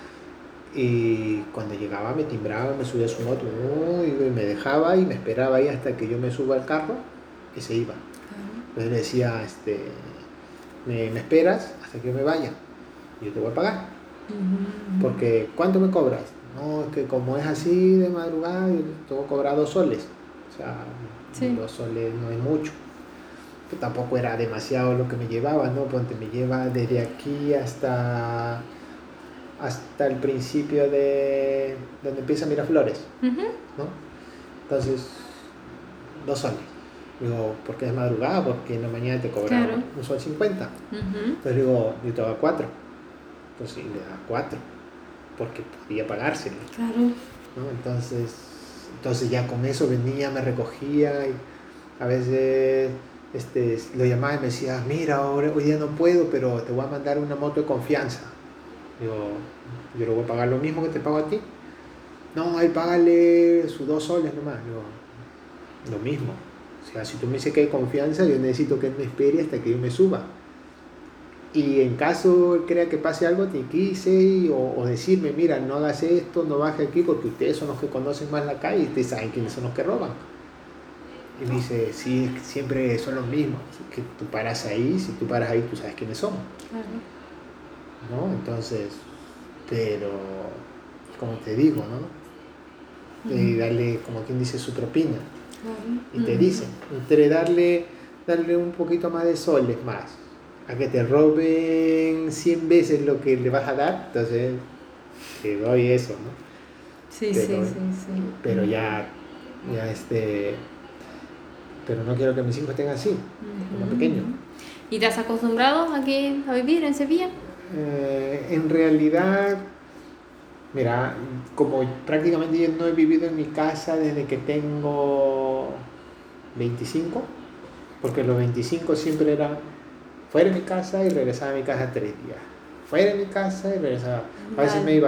Y cuando llegaba me timbraba, me subía a su moto, ¿no? Y me dejaba y me esperaba ahí hasta que yo me suba al carro y se iba. Claro. Entonces le decía, este, me, me esperas hasta que yo me vaya y yo te voy a pagar. Ujú. Porque, ¿cuánto me cobras? No, es que como es así de madrugada, yo te voy a cobrar dos soles. O sea, Sí. dos soles no es mucho. Pero tampoco era demasiado lo que me llevaba, ¿no? Ponte, me lleva desde aquí hasta, hasta el principio de donde empieza Miraflores, Ujú. ¿no? Entonces, dos soles. Digo, ¿por qué es madrugada? Porque en la mañana te cobran Claro. un sol cincuenta. Ujú. Entonces digo, yo te doy cuatro. Pues sí, le da cuatro. Porque podía pagárselo, Claro. ¿no? Entonces, entonces ya con eso venía, me recogía y a veces este, lo llamaba y me decía, mira, ahora, hoy día no puedo, pero te voy a mandar una moto de confianza. Digo, yo le voy a pagar lo mismo que te pago a ti. No, él págale sus dos soles nomás. Digo, lo mismo. O sea, si tú me dices que hay confianza, yo necesito que él me espere hasta que yo me suba. Y en caso él crea que pase algo, te quise o, o decirme, mira, no hagas esto, no baje aquí, porque ustedes son los que conocen más la calle y ustedes saben quiénes son los que roban. Y me dice, sí, es que siempre son los mismos. Que tú paras ahí, si tú paras ahí, tú sabes quiénes son, Claro. ¿no? Entonces, pero, como te digo, ¿no? Y Ujú. darle, como quien dice, su propina. Claro. Y te Ujú. dicen, entre darle, darle un poquito más de soles más, a que te roben cien veces lo que le vas a dar, entonces te doy eso, ¿no? Sí, Pero, sí, sí, sí. pero Ujú. ya, ya este, pero no quiero que mis hijos estén así, como Ujú. pequeños. ¿Y te has acostumbrado aquí a vivir en Sevilla? Eh, en realidad, mira, como prácticamente yo no he vivido en mi casa desde que tengo veinticinco, porque los veinticinco siempre era fuera de mi casa y regresaba a mi casa tres días. Fuera de mi casa y regresaba. A veces Vale. me iba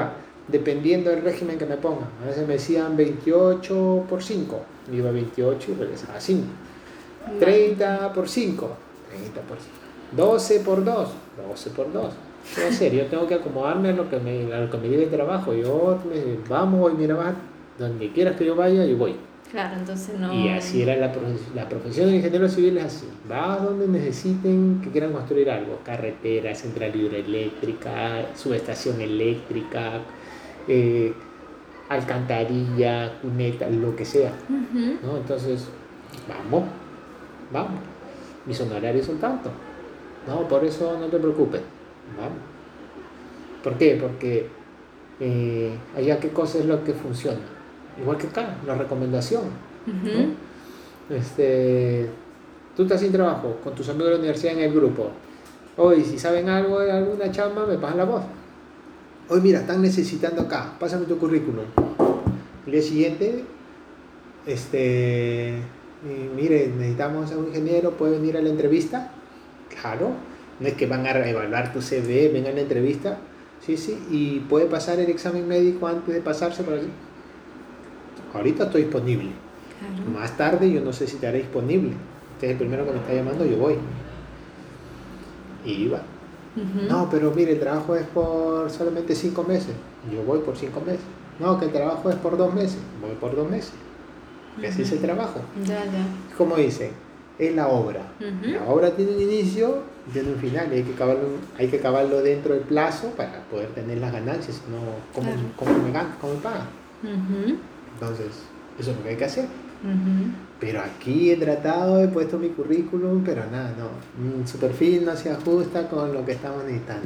dependiendo del régimen que me pongan. A veces me decían veintiocho por cinco, iba veintiocho y regresaba a cinco. treinta por cinco, treinta por cinco. doce por dos, doce por dos. ¿Qué va a hacer? Yo tengo que acomodarme a lo que me, a lo que me diga el trabajo. Yo, me, vamos, voy, mira, va, donde quieras que yo vaya, yo voy. Claro, entonces no... Y así era la, la profesión de ingeniero civil, es así. Va donde necesiten que quieran construir algo. Carretera, central hidroeléctrica, subestación eléctrica, eh, alcantarilla, cuneta, lo que sea. Uh-huh. ¿No? Entonces, vamos, vamos. Mis honorarios son tanto. No, por eso no te preocupes. Vamos. ¿Por qué? Porque eh, allá qué cosa es lo que funciona. Igual que acá, la recomendación. Uh-huh. ¿No? Este, tú estás sin trabajo, con tus amigos de la universidad en el grupo. Hoy, si saben algo de alguna chamba, me pasan la voz. Hoy, mira, están necesitando acá, pásame tu currículum. El día siguiente, este, eh, mire, necesitamos a un ingeniero, ¿puede venir a la entrevista? Claro, no es que van a evaluar tu C V, vengan a la entrevista. Sí, sí, y puede pasar el examen médico antes de pasarse por allí. Ahorita estoy disponible. Claro. Más tarde yo no sé si estaré disponible. Usted es el primero que me está llamando, yo voy. Y iba. Uh-huh. No, pero mire, el trabajo es por solamente cinco meses. Yo voy por cinco meses. No, que el trabajo es por dos meses. Voy por dos meses. Y así Uh-huh. es el trabajo. Ya, ya. Como dicen, es la obra. Uh-huh. La obra tiene un inicio y tiene un final. Y hay que acabarlo, hay que acabarlo dentro del plazo para poder tener las ganancias. Si no, ¿cómo, Claro. cómo me ganan? ¿Cómo me pagan? Uh-huh. Entonces, eso es lo que hay que hacer. Uh-huh. Pero aquí he tratado, he puesto mi currículum, pero nada, no. Mm, Su perfil no se ajusta con lo que estamos necesitando.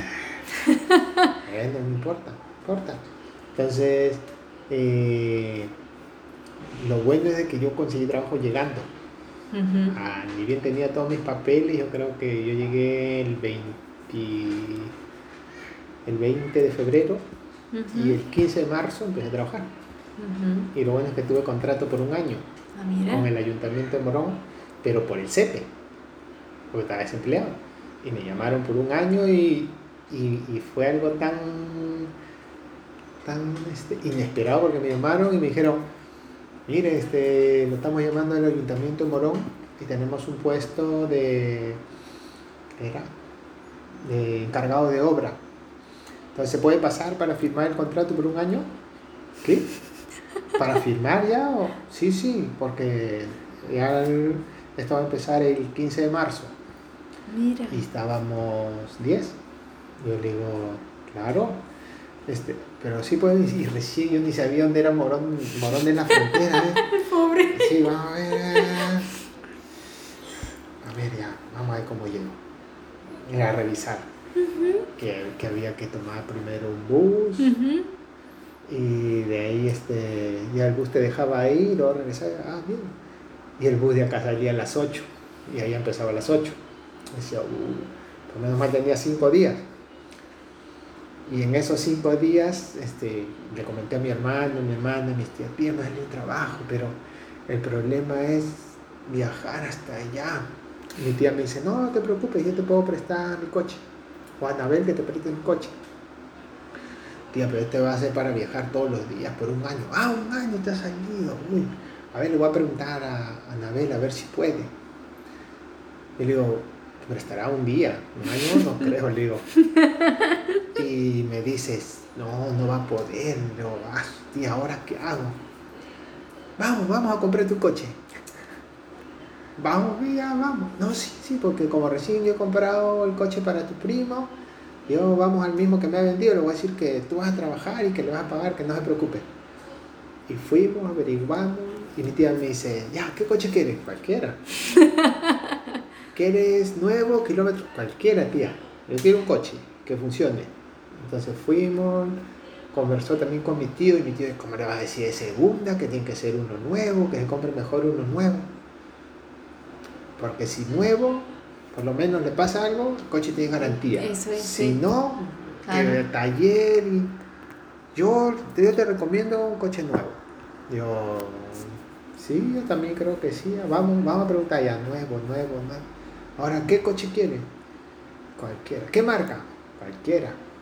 Eh, no me importa, no importa. Entonces, eh, lo bueno es de que yo conseguí trabajo llegando. Uh-huh. Ah, ni bien tenía todos mis papeles, yo creo que yo llegué el veinte, el veinte de febrero Uh-huh. y el quince de marzo empecé a trabajar. Uh-huh. Y lo bueno es que tuve contrato por un año. Ah, mira. Con el ayuntamiento de Morón, pero por el C E P E, porque estaba desempleado. Y me llamaron por un año y, y, y fue algo tan, tan este, inesperado porque me llamaron y me dijeron, mire, este, lo estamos llamando del ayuntamiento de Morón y tenemos un puesto de, ¿qué era? De encargado de obra. Entonces, ¿se puede pasar para firmar el contrato por un año? ¿Qué? ¿Para firmar ya? O... Sí, sí, porque ya el... esto va a empezar el quince de marzo. Mira. Y estábamos diez. Yo le digo, claro, este, pero sí puedes ir. Y recién yo ni sabía dónde era Morón, Morón de la frontera. ¿eh? Pobre. Sí, vamos a ver. A ver, ya, vamos a ver cómo llego. Era a revisar. Uh-huh. que, que había que tomar primero un bus. Uh-huh. Y de ahí este, ya el bus te dejaba ahí, luego regresaba, ah, bien. Y el bus de acá salía a las ocho, y ahí empezaba a las ocho. Decía, uh, por menos mal tenía cinco días. Y en esos cinco días este, le comenté a mi hermano, mi hermana, mis tías, bien, me salió un trabajo, pero el problema es viajar hasta allá. Y mi tía me dice, no, no te preocupes, yo te puedo prestar mi coche. O a Anabel que te preste mi coche. Tía, pero este va a ser para viajar todos los días por un año. Ah, un año te ha salido. Uy. A ver, le voy a preguntar a Anabel a ver si puede. Y le digo, ¿te prestará un día? Un año no creo, le digo. Y me dices, no, no va a poder. Le digo, ah, tía, ¿ahora qué hago? Vamos, vamos a comprar tu coche. Vamos, ya, vamos. No, sí, sí, porque como recién yo he comprado el coche para tu primo, yo vamos al mismo que me ha vendido, le voy a decir que tú vas a trabajar y que le vas a pagar, que no se preocupe. Y fuimos, averiguamos, y mi tía me dice, ya, ¿qué coche quieres? Cualquiera. ¿Quieres nuevo, kilómetro? Cualquiera, tía. Yo quiero un coche que funcione. Entonces fuimos, conversó también con mi tío, y mi tío, ¿cómo le vas a decir de segunda? Que tiene que ser uno nuevo, que se compre mejor uno nuevo. Porque si nuevo, por lo menos le pasa algo, el coche tiene garantía. Eso es, si sí. no, Claro. el taller. Y yo, yo te recomiendo un coche nuevo. Yo, sí, yo también creo que sí. Vamos, vamos a preguntar ya, nuevo, nuevo, nuevo. Ahora, ¿qué coche quiere? Cualquiera. ¿Qué marca? Cualquiera.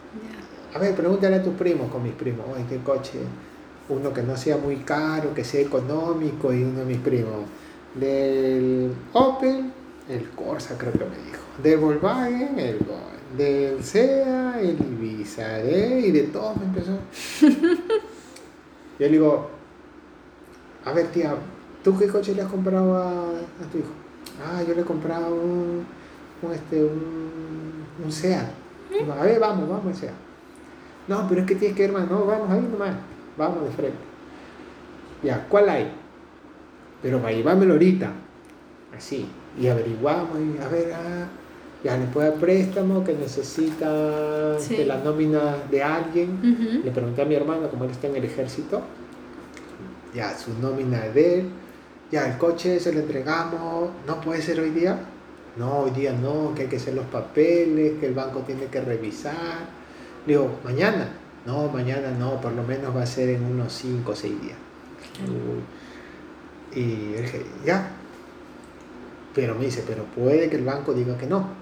Ya. A ver, pregúntale a tus primos, con mis primos, oye, ¿qué coche? Uno que no sea muy caro, que sea económico, y uno de mis primos. Del Opel, el Corsa creo que me dijo. Del Volkswagen, el Gol. Del SEA, el Ibiza. De, y de todo me empezó. Yo le digo, a ver tía, ¿tú qué coche le has comprado a, a tu hijo? Ah, yo le he comprado un, un, este, un, un SEAT. Digo, a ver, vamos, vamos al SEAT. No, pero es que tienes que ir más, no, vamos ahí nomás, vamos de frente. Ya, ¿cuál hay? Pero para llevármelo ahorita, así, y averiguamos, y a ver, ah, ya le puede dar préstamo, que necesita Sí. de la nómina de alguien. Uh-huh. Le pregunté a mi hermano, como él está en el ejército, ya, su nómina de él, ya, el coche se lo entregamos, no puede ser hoy día. No, hoy día no, que hay que hacer los papeles, que el banco tiene que revisar. Le digo, mañana. No, mañana no, por lo menos va a ser en unos cinco o seis días. Uh, y yo dije, ya. Pero me dice, pero puede que el banco diga que no.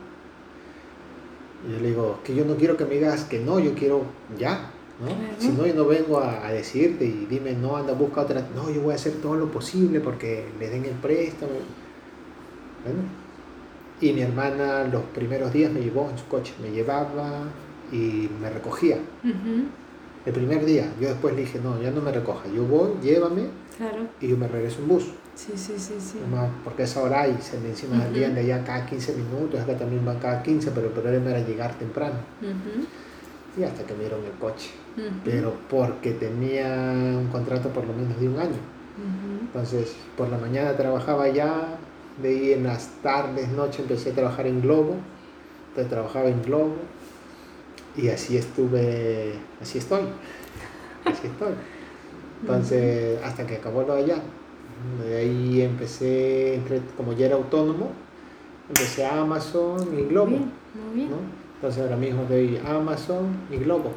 Y yo le digo, que yo no quiero que me digas que no, yo quiero ya, ¿no? Claro. Si no, yo no vengo a, a decirte y dime, no, anda, busca otra. No, yo voy a hacer todo lo posible porque le den el préstamo. Bueno. Y mi hermana los primeros días me llevó en su coche, me llevaba y me recogía. Uh-huh. El primer día, yo después le dije, no, ya no me recoja, yo voy, llévame, claro. Y yo me regreso en bus. Sí, sí, sí, sí. Además, porque a esa hora ahí se menciona uh-huh. Salían de allá cada quince minutos, acá también van cada quince, pero el problema era llegar temprano. Uh-huh. Y hasta que me dieron el coche. Uh-huh. Pero porque tenía un contrato por lo menos de un año. Uh-huh. Entonces, por la mañana trabajaba allá, de ahí en las tardes, noche empecé a trabajar en Globo, entonces trabajaba en Globo. Y así estuve, así estoy, así estoy. Entonces, hasta que acabó lo de allá. De ahí empecé, entré, como ya era autónomo, empecé a Amazon y Globo. Muy bien, muy bien. ¿No? Entonces ahora mismo doy Amazon y Globo.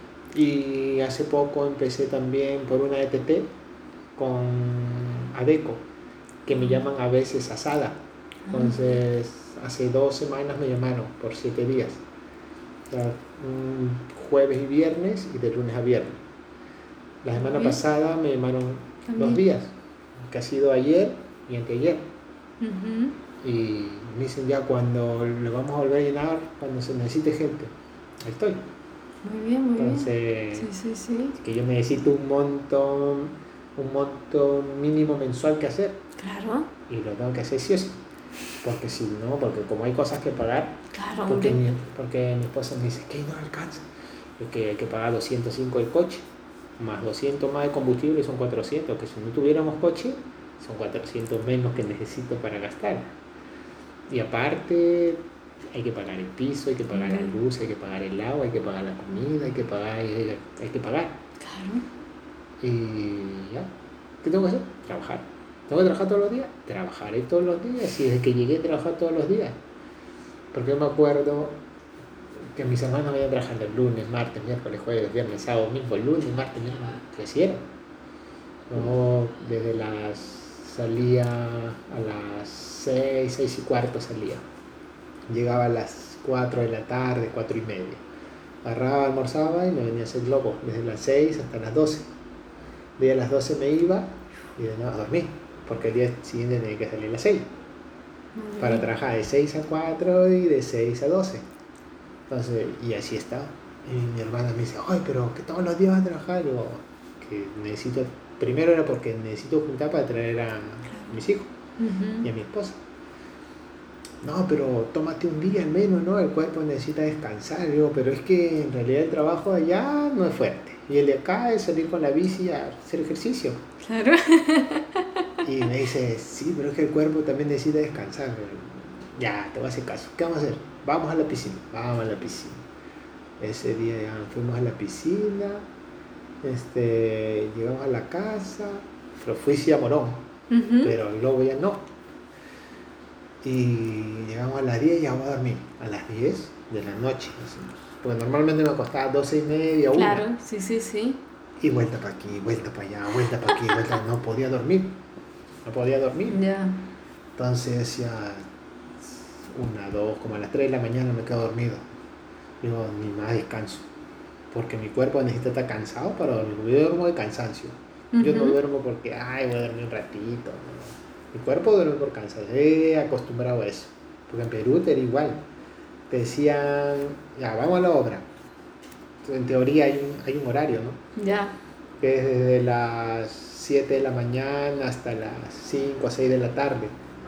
Y hace poco empecé también por una E T T con Adecco, que me llaman a veces Asada. Entonces, hace dos semanas me llamaron por siete días. O sea, un jueves y viernes y de lunes a viernes. La semana ¿Sí? pasada me llamaron ¿También? Dos días, que ha sido ayer y anteayer. Uh-huh. Y me dicen ya cuando le vamos a volver a llenar, cuando se necesite gente. Ahí estoy. Muy bien, muy Entonces, bien. Sí, sí, sí. Que yo necesito un montón, un montón mínimo mensual que hacer. Claro. Y lo tengo que hacer sí o sí. Porque si no, porque como hay cosas que pagar, claro, porque, mi, porque mi esposa me dice que no alcanza, que hay que pagar doscientos cinco el coche, más doscientos más de combustible son cuatrocientos, que si no tuviéramos coche, son cuatrocientos menos que necesito para gastar. Y aparte, hay que pagar el piso, hay que pagar la luz, hay que pagar el agua, hay que pagar la comida, hay que pagar, hay, hay que pagar. Claro. Y ya, ¿qué tengo que hacer? Trabajar. ¿Tengo que trabajar todos los días? Trabajaré todos los días. Y desde que llegué a trabajar todos los días. Porque yo me acuerdo que mis hermanos venían trabajando el lunes, martes, miércoles, jueves, viernes, sábado, domingo, el lunes, martes, miércoles, crecieron. Yo desde las salía a las seis, seis y cuarto salía. Llegaba a las cuatro de la tarde, cuatro y media. Agarraba, almorzaba y me venía a hacer Globo desde las seis hasta las doce. De a las doce me iba y de nuevo a dormir. Porque el día siguiente tenía que salir a las seis uh-huh. para trabajar de seis a cuatro y de seis a doce. Entonces, y así estaba. Y mi hermana me dice, ay, pero que todos los días vas a trabajar. Y digo, que necesito, primero era porque necesito juntar para traer a mis hijos uh-huh. y a mi esposa. No, pero tómate un día al menos, ¿no? El cuerpo necesita descansar. Y digo, pero es que en realidad el trabajo allá no es fuerte. Y el de acá es salir con la bici y hacer ejercicio. Claro. Y me dice, sí, pero es que el cuerpo también necesita descansar. Ya, te voy a hacer caso. ¿Qué vamos a hacer? Vamos a la piscina. Vamos a la piscina. Ese día ya fuimos a la piscina. Este, llegamos a la casa. Pero fui sí a Morón. Uh-huh. Pero luego ya no. Y llegamos a las diez y ya vamos a dormir. A las diez de la noche. Porque normalmente me acostaba doce y media, una. Claro, sí, sí, sí. Y vuelta para aquí, vuelta para allá, vuelta para aquí, vuelta. No podía dormir. No podía dormir. Ya. Yeah. Entonces decía una, dos, como a las tres de la mañana me quedo dormido. Digo, ni más descanso. porque mi cuerpo necesita estar cansado para dormir. Yo duermo de cansancio. Uh-huh. Yo no duermo porque, ay, voy a dormir un ratito. No. Mi cuerpo duerme por cansancio. He acostumbrado a eso. Porque en Perú era igual. Te decían, ya, vamos a la obra. Entonces, en teoría hay un, hay un horario, ¿no? Ya. Que es desde las siete de la mañana hasta las cinco o seis de la tarde.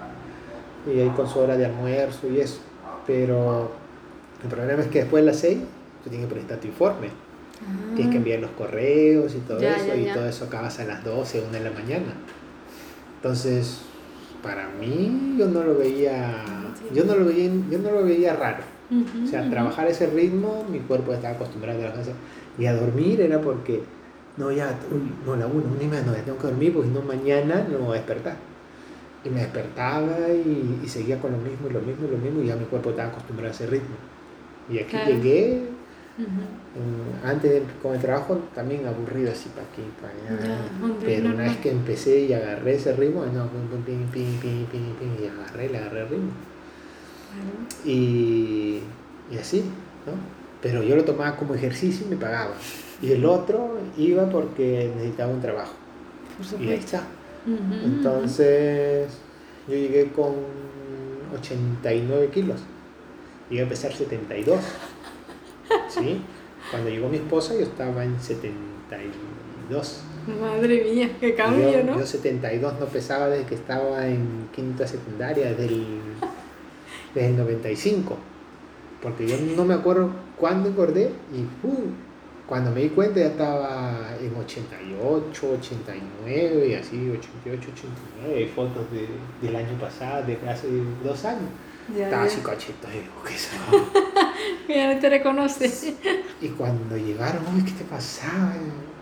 Y ahí con su hora de almuerzo y eso. Pero el problema es que después de las seis, tú tienes que presentar tu informe. Ah. Tienes que enviar los correos y todo ya, eso. Ya, y ya. todo eso acabas a las doce, una de la mañana. Entonces, para mí, yo no lo veía, sí. yo no lo veía, yo no lo veía raro. Uh-huh, o sea, uh-huh. trabajar ese ritmo, mi cuerpo estaba acostumbrado a trabajar. Y a dormir era porque, no, ya, uy, no, la una, una y media, no, ya tengo que dormir porque si no, mañana no me voy a despertar. Y me despertaba y, y seguía con lo mismo y lo mismo y lo mismo y ya mi cuerpo estaba acostumbrado a ese ritmo. Y aquí claro. llegué, uh-huh. um, antes de, con el trabajo también aburrido así para aquí, para allá. Ya, hombre, pero normal. Una vez que empecé y agarré ese ritmo, no, ping, ping, ping, ping, ping, ping, y agarré, le agarré el ritmo. Uh-huh. Y, y así, ¿no? Pero yo lo tomaba como ejercicio y me pagaba. Y el otro iba porque necesitaba un trabajo. Y ahí está. Uh-huh, Entonces uh-huh. yo llegué con ochenta y nueve kilos, llegué a pesar setenta y dos, ¿sí? Cuando llegó mi esposa yo estaba en setenta y dos. Madre mía, qué cambio, yo, ¿no? Yo setenta y dos no pesaba desde que estaba en quinta secundaria, desde el, desde el noventa y cinco, porque yo no me acuerdo cuándo engordé y ¡pum! Cuando me di cuenta ya estaba en ochenta y ocho, ochenta y nueve, y así, ochenta y ocho, ochenta y nueve, hay fotos de, del año pasado, de hace dos años. Ya, estaba ya. así cachito, y digo, ¿qué es eso? Ya no te reconoces. Y cuando llegaron, uy, ¿qué te pasaba?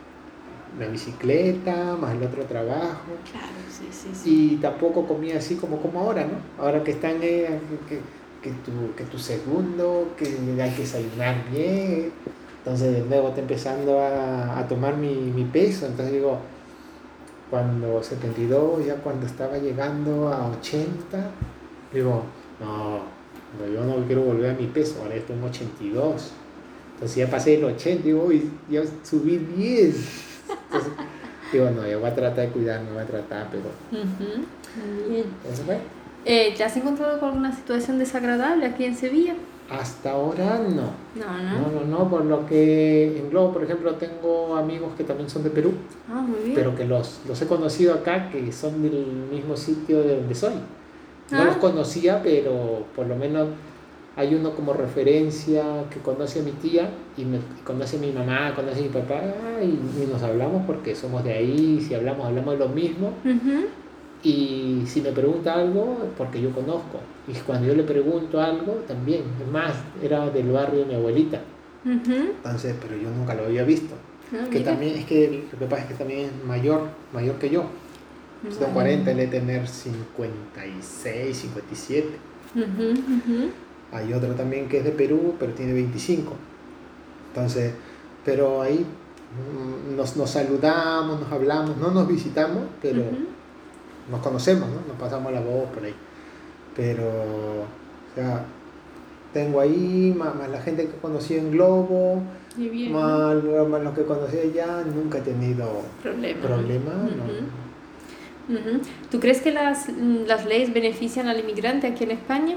La bicicleta, más el otro trabajo. Claro, sí, sí, sí. Y tampoco comía así como como ahora, ¿no? Ahora que están, eh, que, que, tu, que tu segundo, que hay que desayunar bien. Entonces de nuevo está empezando a, a tomar mi, mi peso. Entonces digo, cuando setenta y dos, ya cuando estaba llegando a ochenta, digo, no, no, yo no quiero volver a mi peso, ahora estoy en ochenta y dos. Entonces ya pasé el ochenta, digo, y ya subí diez. Entonces digo, no, yo voy a tratar de cuidarme, voy a tratar, pero... Uh-huh. Bien. ¿Eso fue? Eh, ¿Te has encontrado con alguna situación desagradable aquí en Sevilla? Hasta ahora no. No, no. No, no, no, por lo que en Globo, por ejemplo, tengo amigos que también son de Perú. Ah, muy bien. Pero que los, los he conocido acá, que son del mismo sitio de donde soy. No ah. los conocía, pero por lo menos hay uno como referencia que conoce a mi tía y me conoce a mi mamá, conoce a mi papá, y, y nos hablamos porque somos de ahí, si hablamos, hablamos de lo mismo. Uh-huh. Y si me pregunta algo, porque yo conozco. Y cuando yo le pregunto algo, también. Es más, era del barrio de mi abuelita. Uh-huh. Entonces, pero yo nunca lo había visto. Ah, que mira. también, es que lo que pasa es que también es mayor, mayor que yo. Uh-huh. Tengo cuarenta, él debe tener cincuenta y seis, cincuenta y siete. Uh-huh, uh-huh. Hay otro también que es de Perú, pero tiene veinticinco. Entonces, pero ahí nos, nos saludamos, nos hablamos, no nos visitamos, pero... Uh-huh. Nos conocemos, ¿no? Nos pasamos la voz por ahí. Pero, o sea, tengo ahí, más, más la gente que conocí en Globo, bien, más, ¿no? más los que conocí allá, nunca he tenido problema. problema, uh-huh. ¿no? Uh-huh. ¿Tú crees que las, las leyes benefician al inmigrante aquí en España?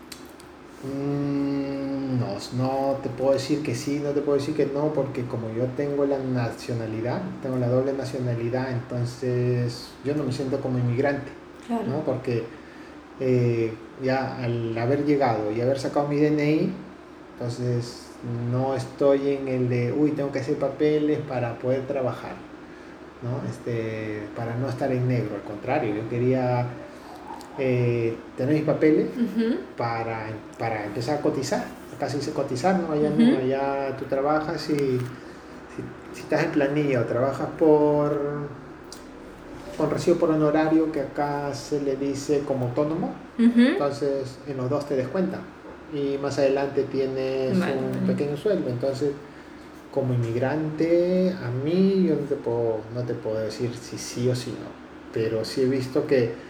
Mm, no, no te puedo decir que sí, no te puedo decir que no, porque como yo tengo la nacionalidad, tengo la doble nacionalidad, entonces yo no me siento como inmigrante, claro. ¿no? Porque eh, ya al haber llegado y haber sacado mi D N I, entonces no estoy en el de, uy, tengo que hacer papeles para poder trabajar, ¿no? Este, para no estar en negro, al contrario, yo quería... Eh, tener mis papeles uh-huh. para, para empezar a cotizar. Acá se dice cotizar, ¿no? Allá, uh-huh. no, allá tú trabajas y si, si estás en planilla o trabajas por con recibo por honorario, que acá se le dice como autónomo, uh-huh. entonces en los dos te descuentan y más adelante tienes vale. un pequeño sueldo. Entonces como inmigrante a mí yo no te puedo, no te puedo decir si sí o si no, pero sí he visto que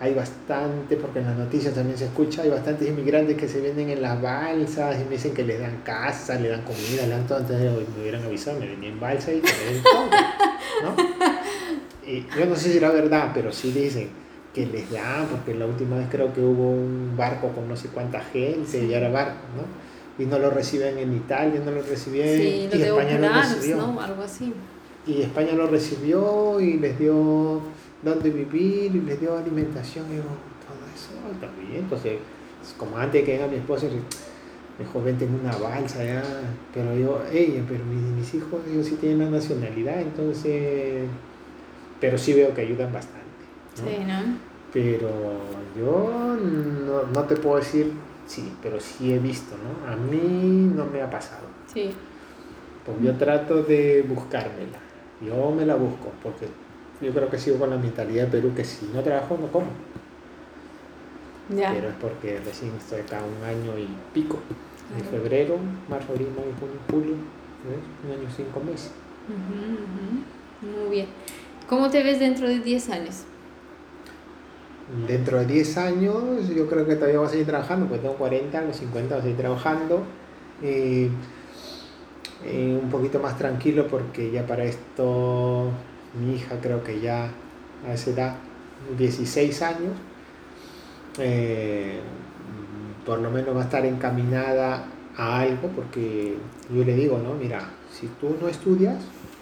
hay bastante, porque en las noticias también se escucha, hay bastantes inmigrantes que se vienen en las balsas y me dicen que les dan casa, le dan comida, le dan todo. Entonces me hubieran avisado, me venía en balsa y que me den todo, ¿no? Y yo no sé si era verdad, pero sí dicen que les dan, porque la última vez creo que hubo un barco con no sé cuánta gente, sí. Y era barco, ¿no? Y no lo reciben en Italia, no lo recibían, sí, y España lo recibió. ¿no? Algo así. Y España lo recibió y les dio donde vivir y les dio alimentación y todo eso, está bien. Entonces, como antes que venga mi esposa, me dijo, vente en una balsa ya, pero yo, ella, pero mis, mis hijos, ellos sí tienen la nacionalidad, entonces, pero sí veo que ayudan bastante, ¿no? Sí, ¿no? Pero yo no, no te puedo decir sí, pero sí he visto, ¿no? A mí no me ha pasado. Sí. Pues yo trato de buscármela, yo me la busco, porque yo creo que sigo con la mentalidad de Perú, que si no trabajo no como. Ya. Pero es porque recién estoy acá un año y pico. En febrero, marzo, abril, mayo, junio, julio, ¿ves? Un año y cinco meses. Uh-huh, uh-huh. Muy bien. ¿Cómo te ves dentro de diez años? Dentro de diez años yo creo que todavía voy a seguir trabajando, porque tengo cuarenta, a los cincuenta voy a seguir trabajando. Eh, eh, un poquito más tranquilo porque ya para esto mi hija creo que ya a esa edad, dieciséis años, eh, por lo menos va a estar encaminada a algo, porque yo le digo, no, mira, si tú no estudias,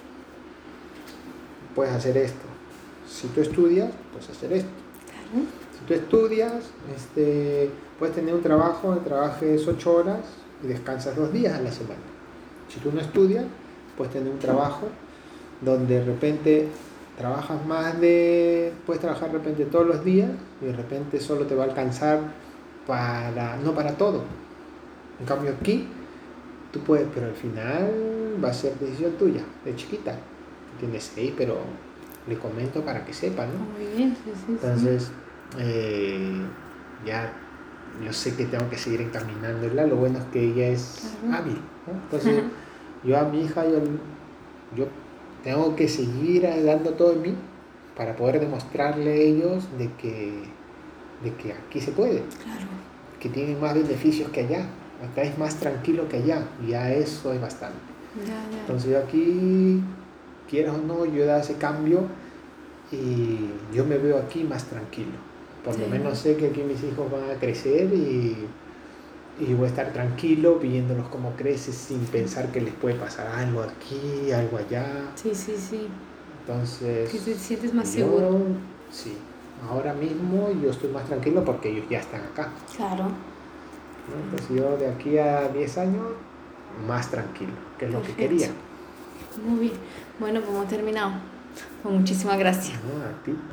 puedes hacer esto. Si tú estudias, puedes hacer esto. Claro. Si tú estudias, este, puedes tener un trabajo, trabajes ocho horas y descansas dos días a la semana. Si tú no estudias, puedes tener un trabajo donde de repente trabajas más de, puedes trabajar de repente todos los días y de repente solo te va a alcanzar para, no para todo. En cambio aquí, tú puedes, pero al final va a ser decisión tuya, de chiquita. Tienes seis, pero le comento para que sepa, ¿no? Muy bien, sí, sí. Entonces, sí. Eh, ya yo sé que tengo que seguir encaminándola. Lo bueno es que ella es Claro. hábil, ¿no? Entonces, yo a mi hija, yo, yo tengo que seguir dando todo en mí para poder demostrarle a ellos de que, de que aquí se puede, Claro. que tienen más beneficios que allá, acá es más tranquilo que allá, y ya eso es bastante. Ya, ya. Entonces yo aquí, quieras o no, yo he dado ese cambio y yo me veo aquí más tranquilo. Por sí. lo menos sé que aquí mis hijos van a crecer y, y voy a estar tranquilo viéndolos cómo crecen sin pensar que les puede pasar algo aquí, algo allá. Sí, sí, sí. Entonces, que te sientes más yo, seguro. Sí, ahora mismo yo estoy más tranquilo porque ellos ya están acá. Claro. ¿No? Entonces yo de aquí a diez años más tranquilo, que es Perfecto. lo que quería. Muy bien. Bueno, pues hemos terminado. Pues muchísimas gracias. No, a ti.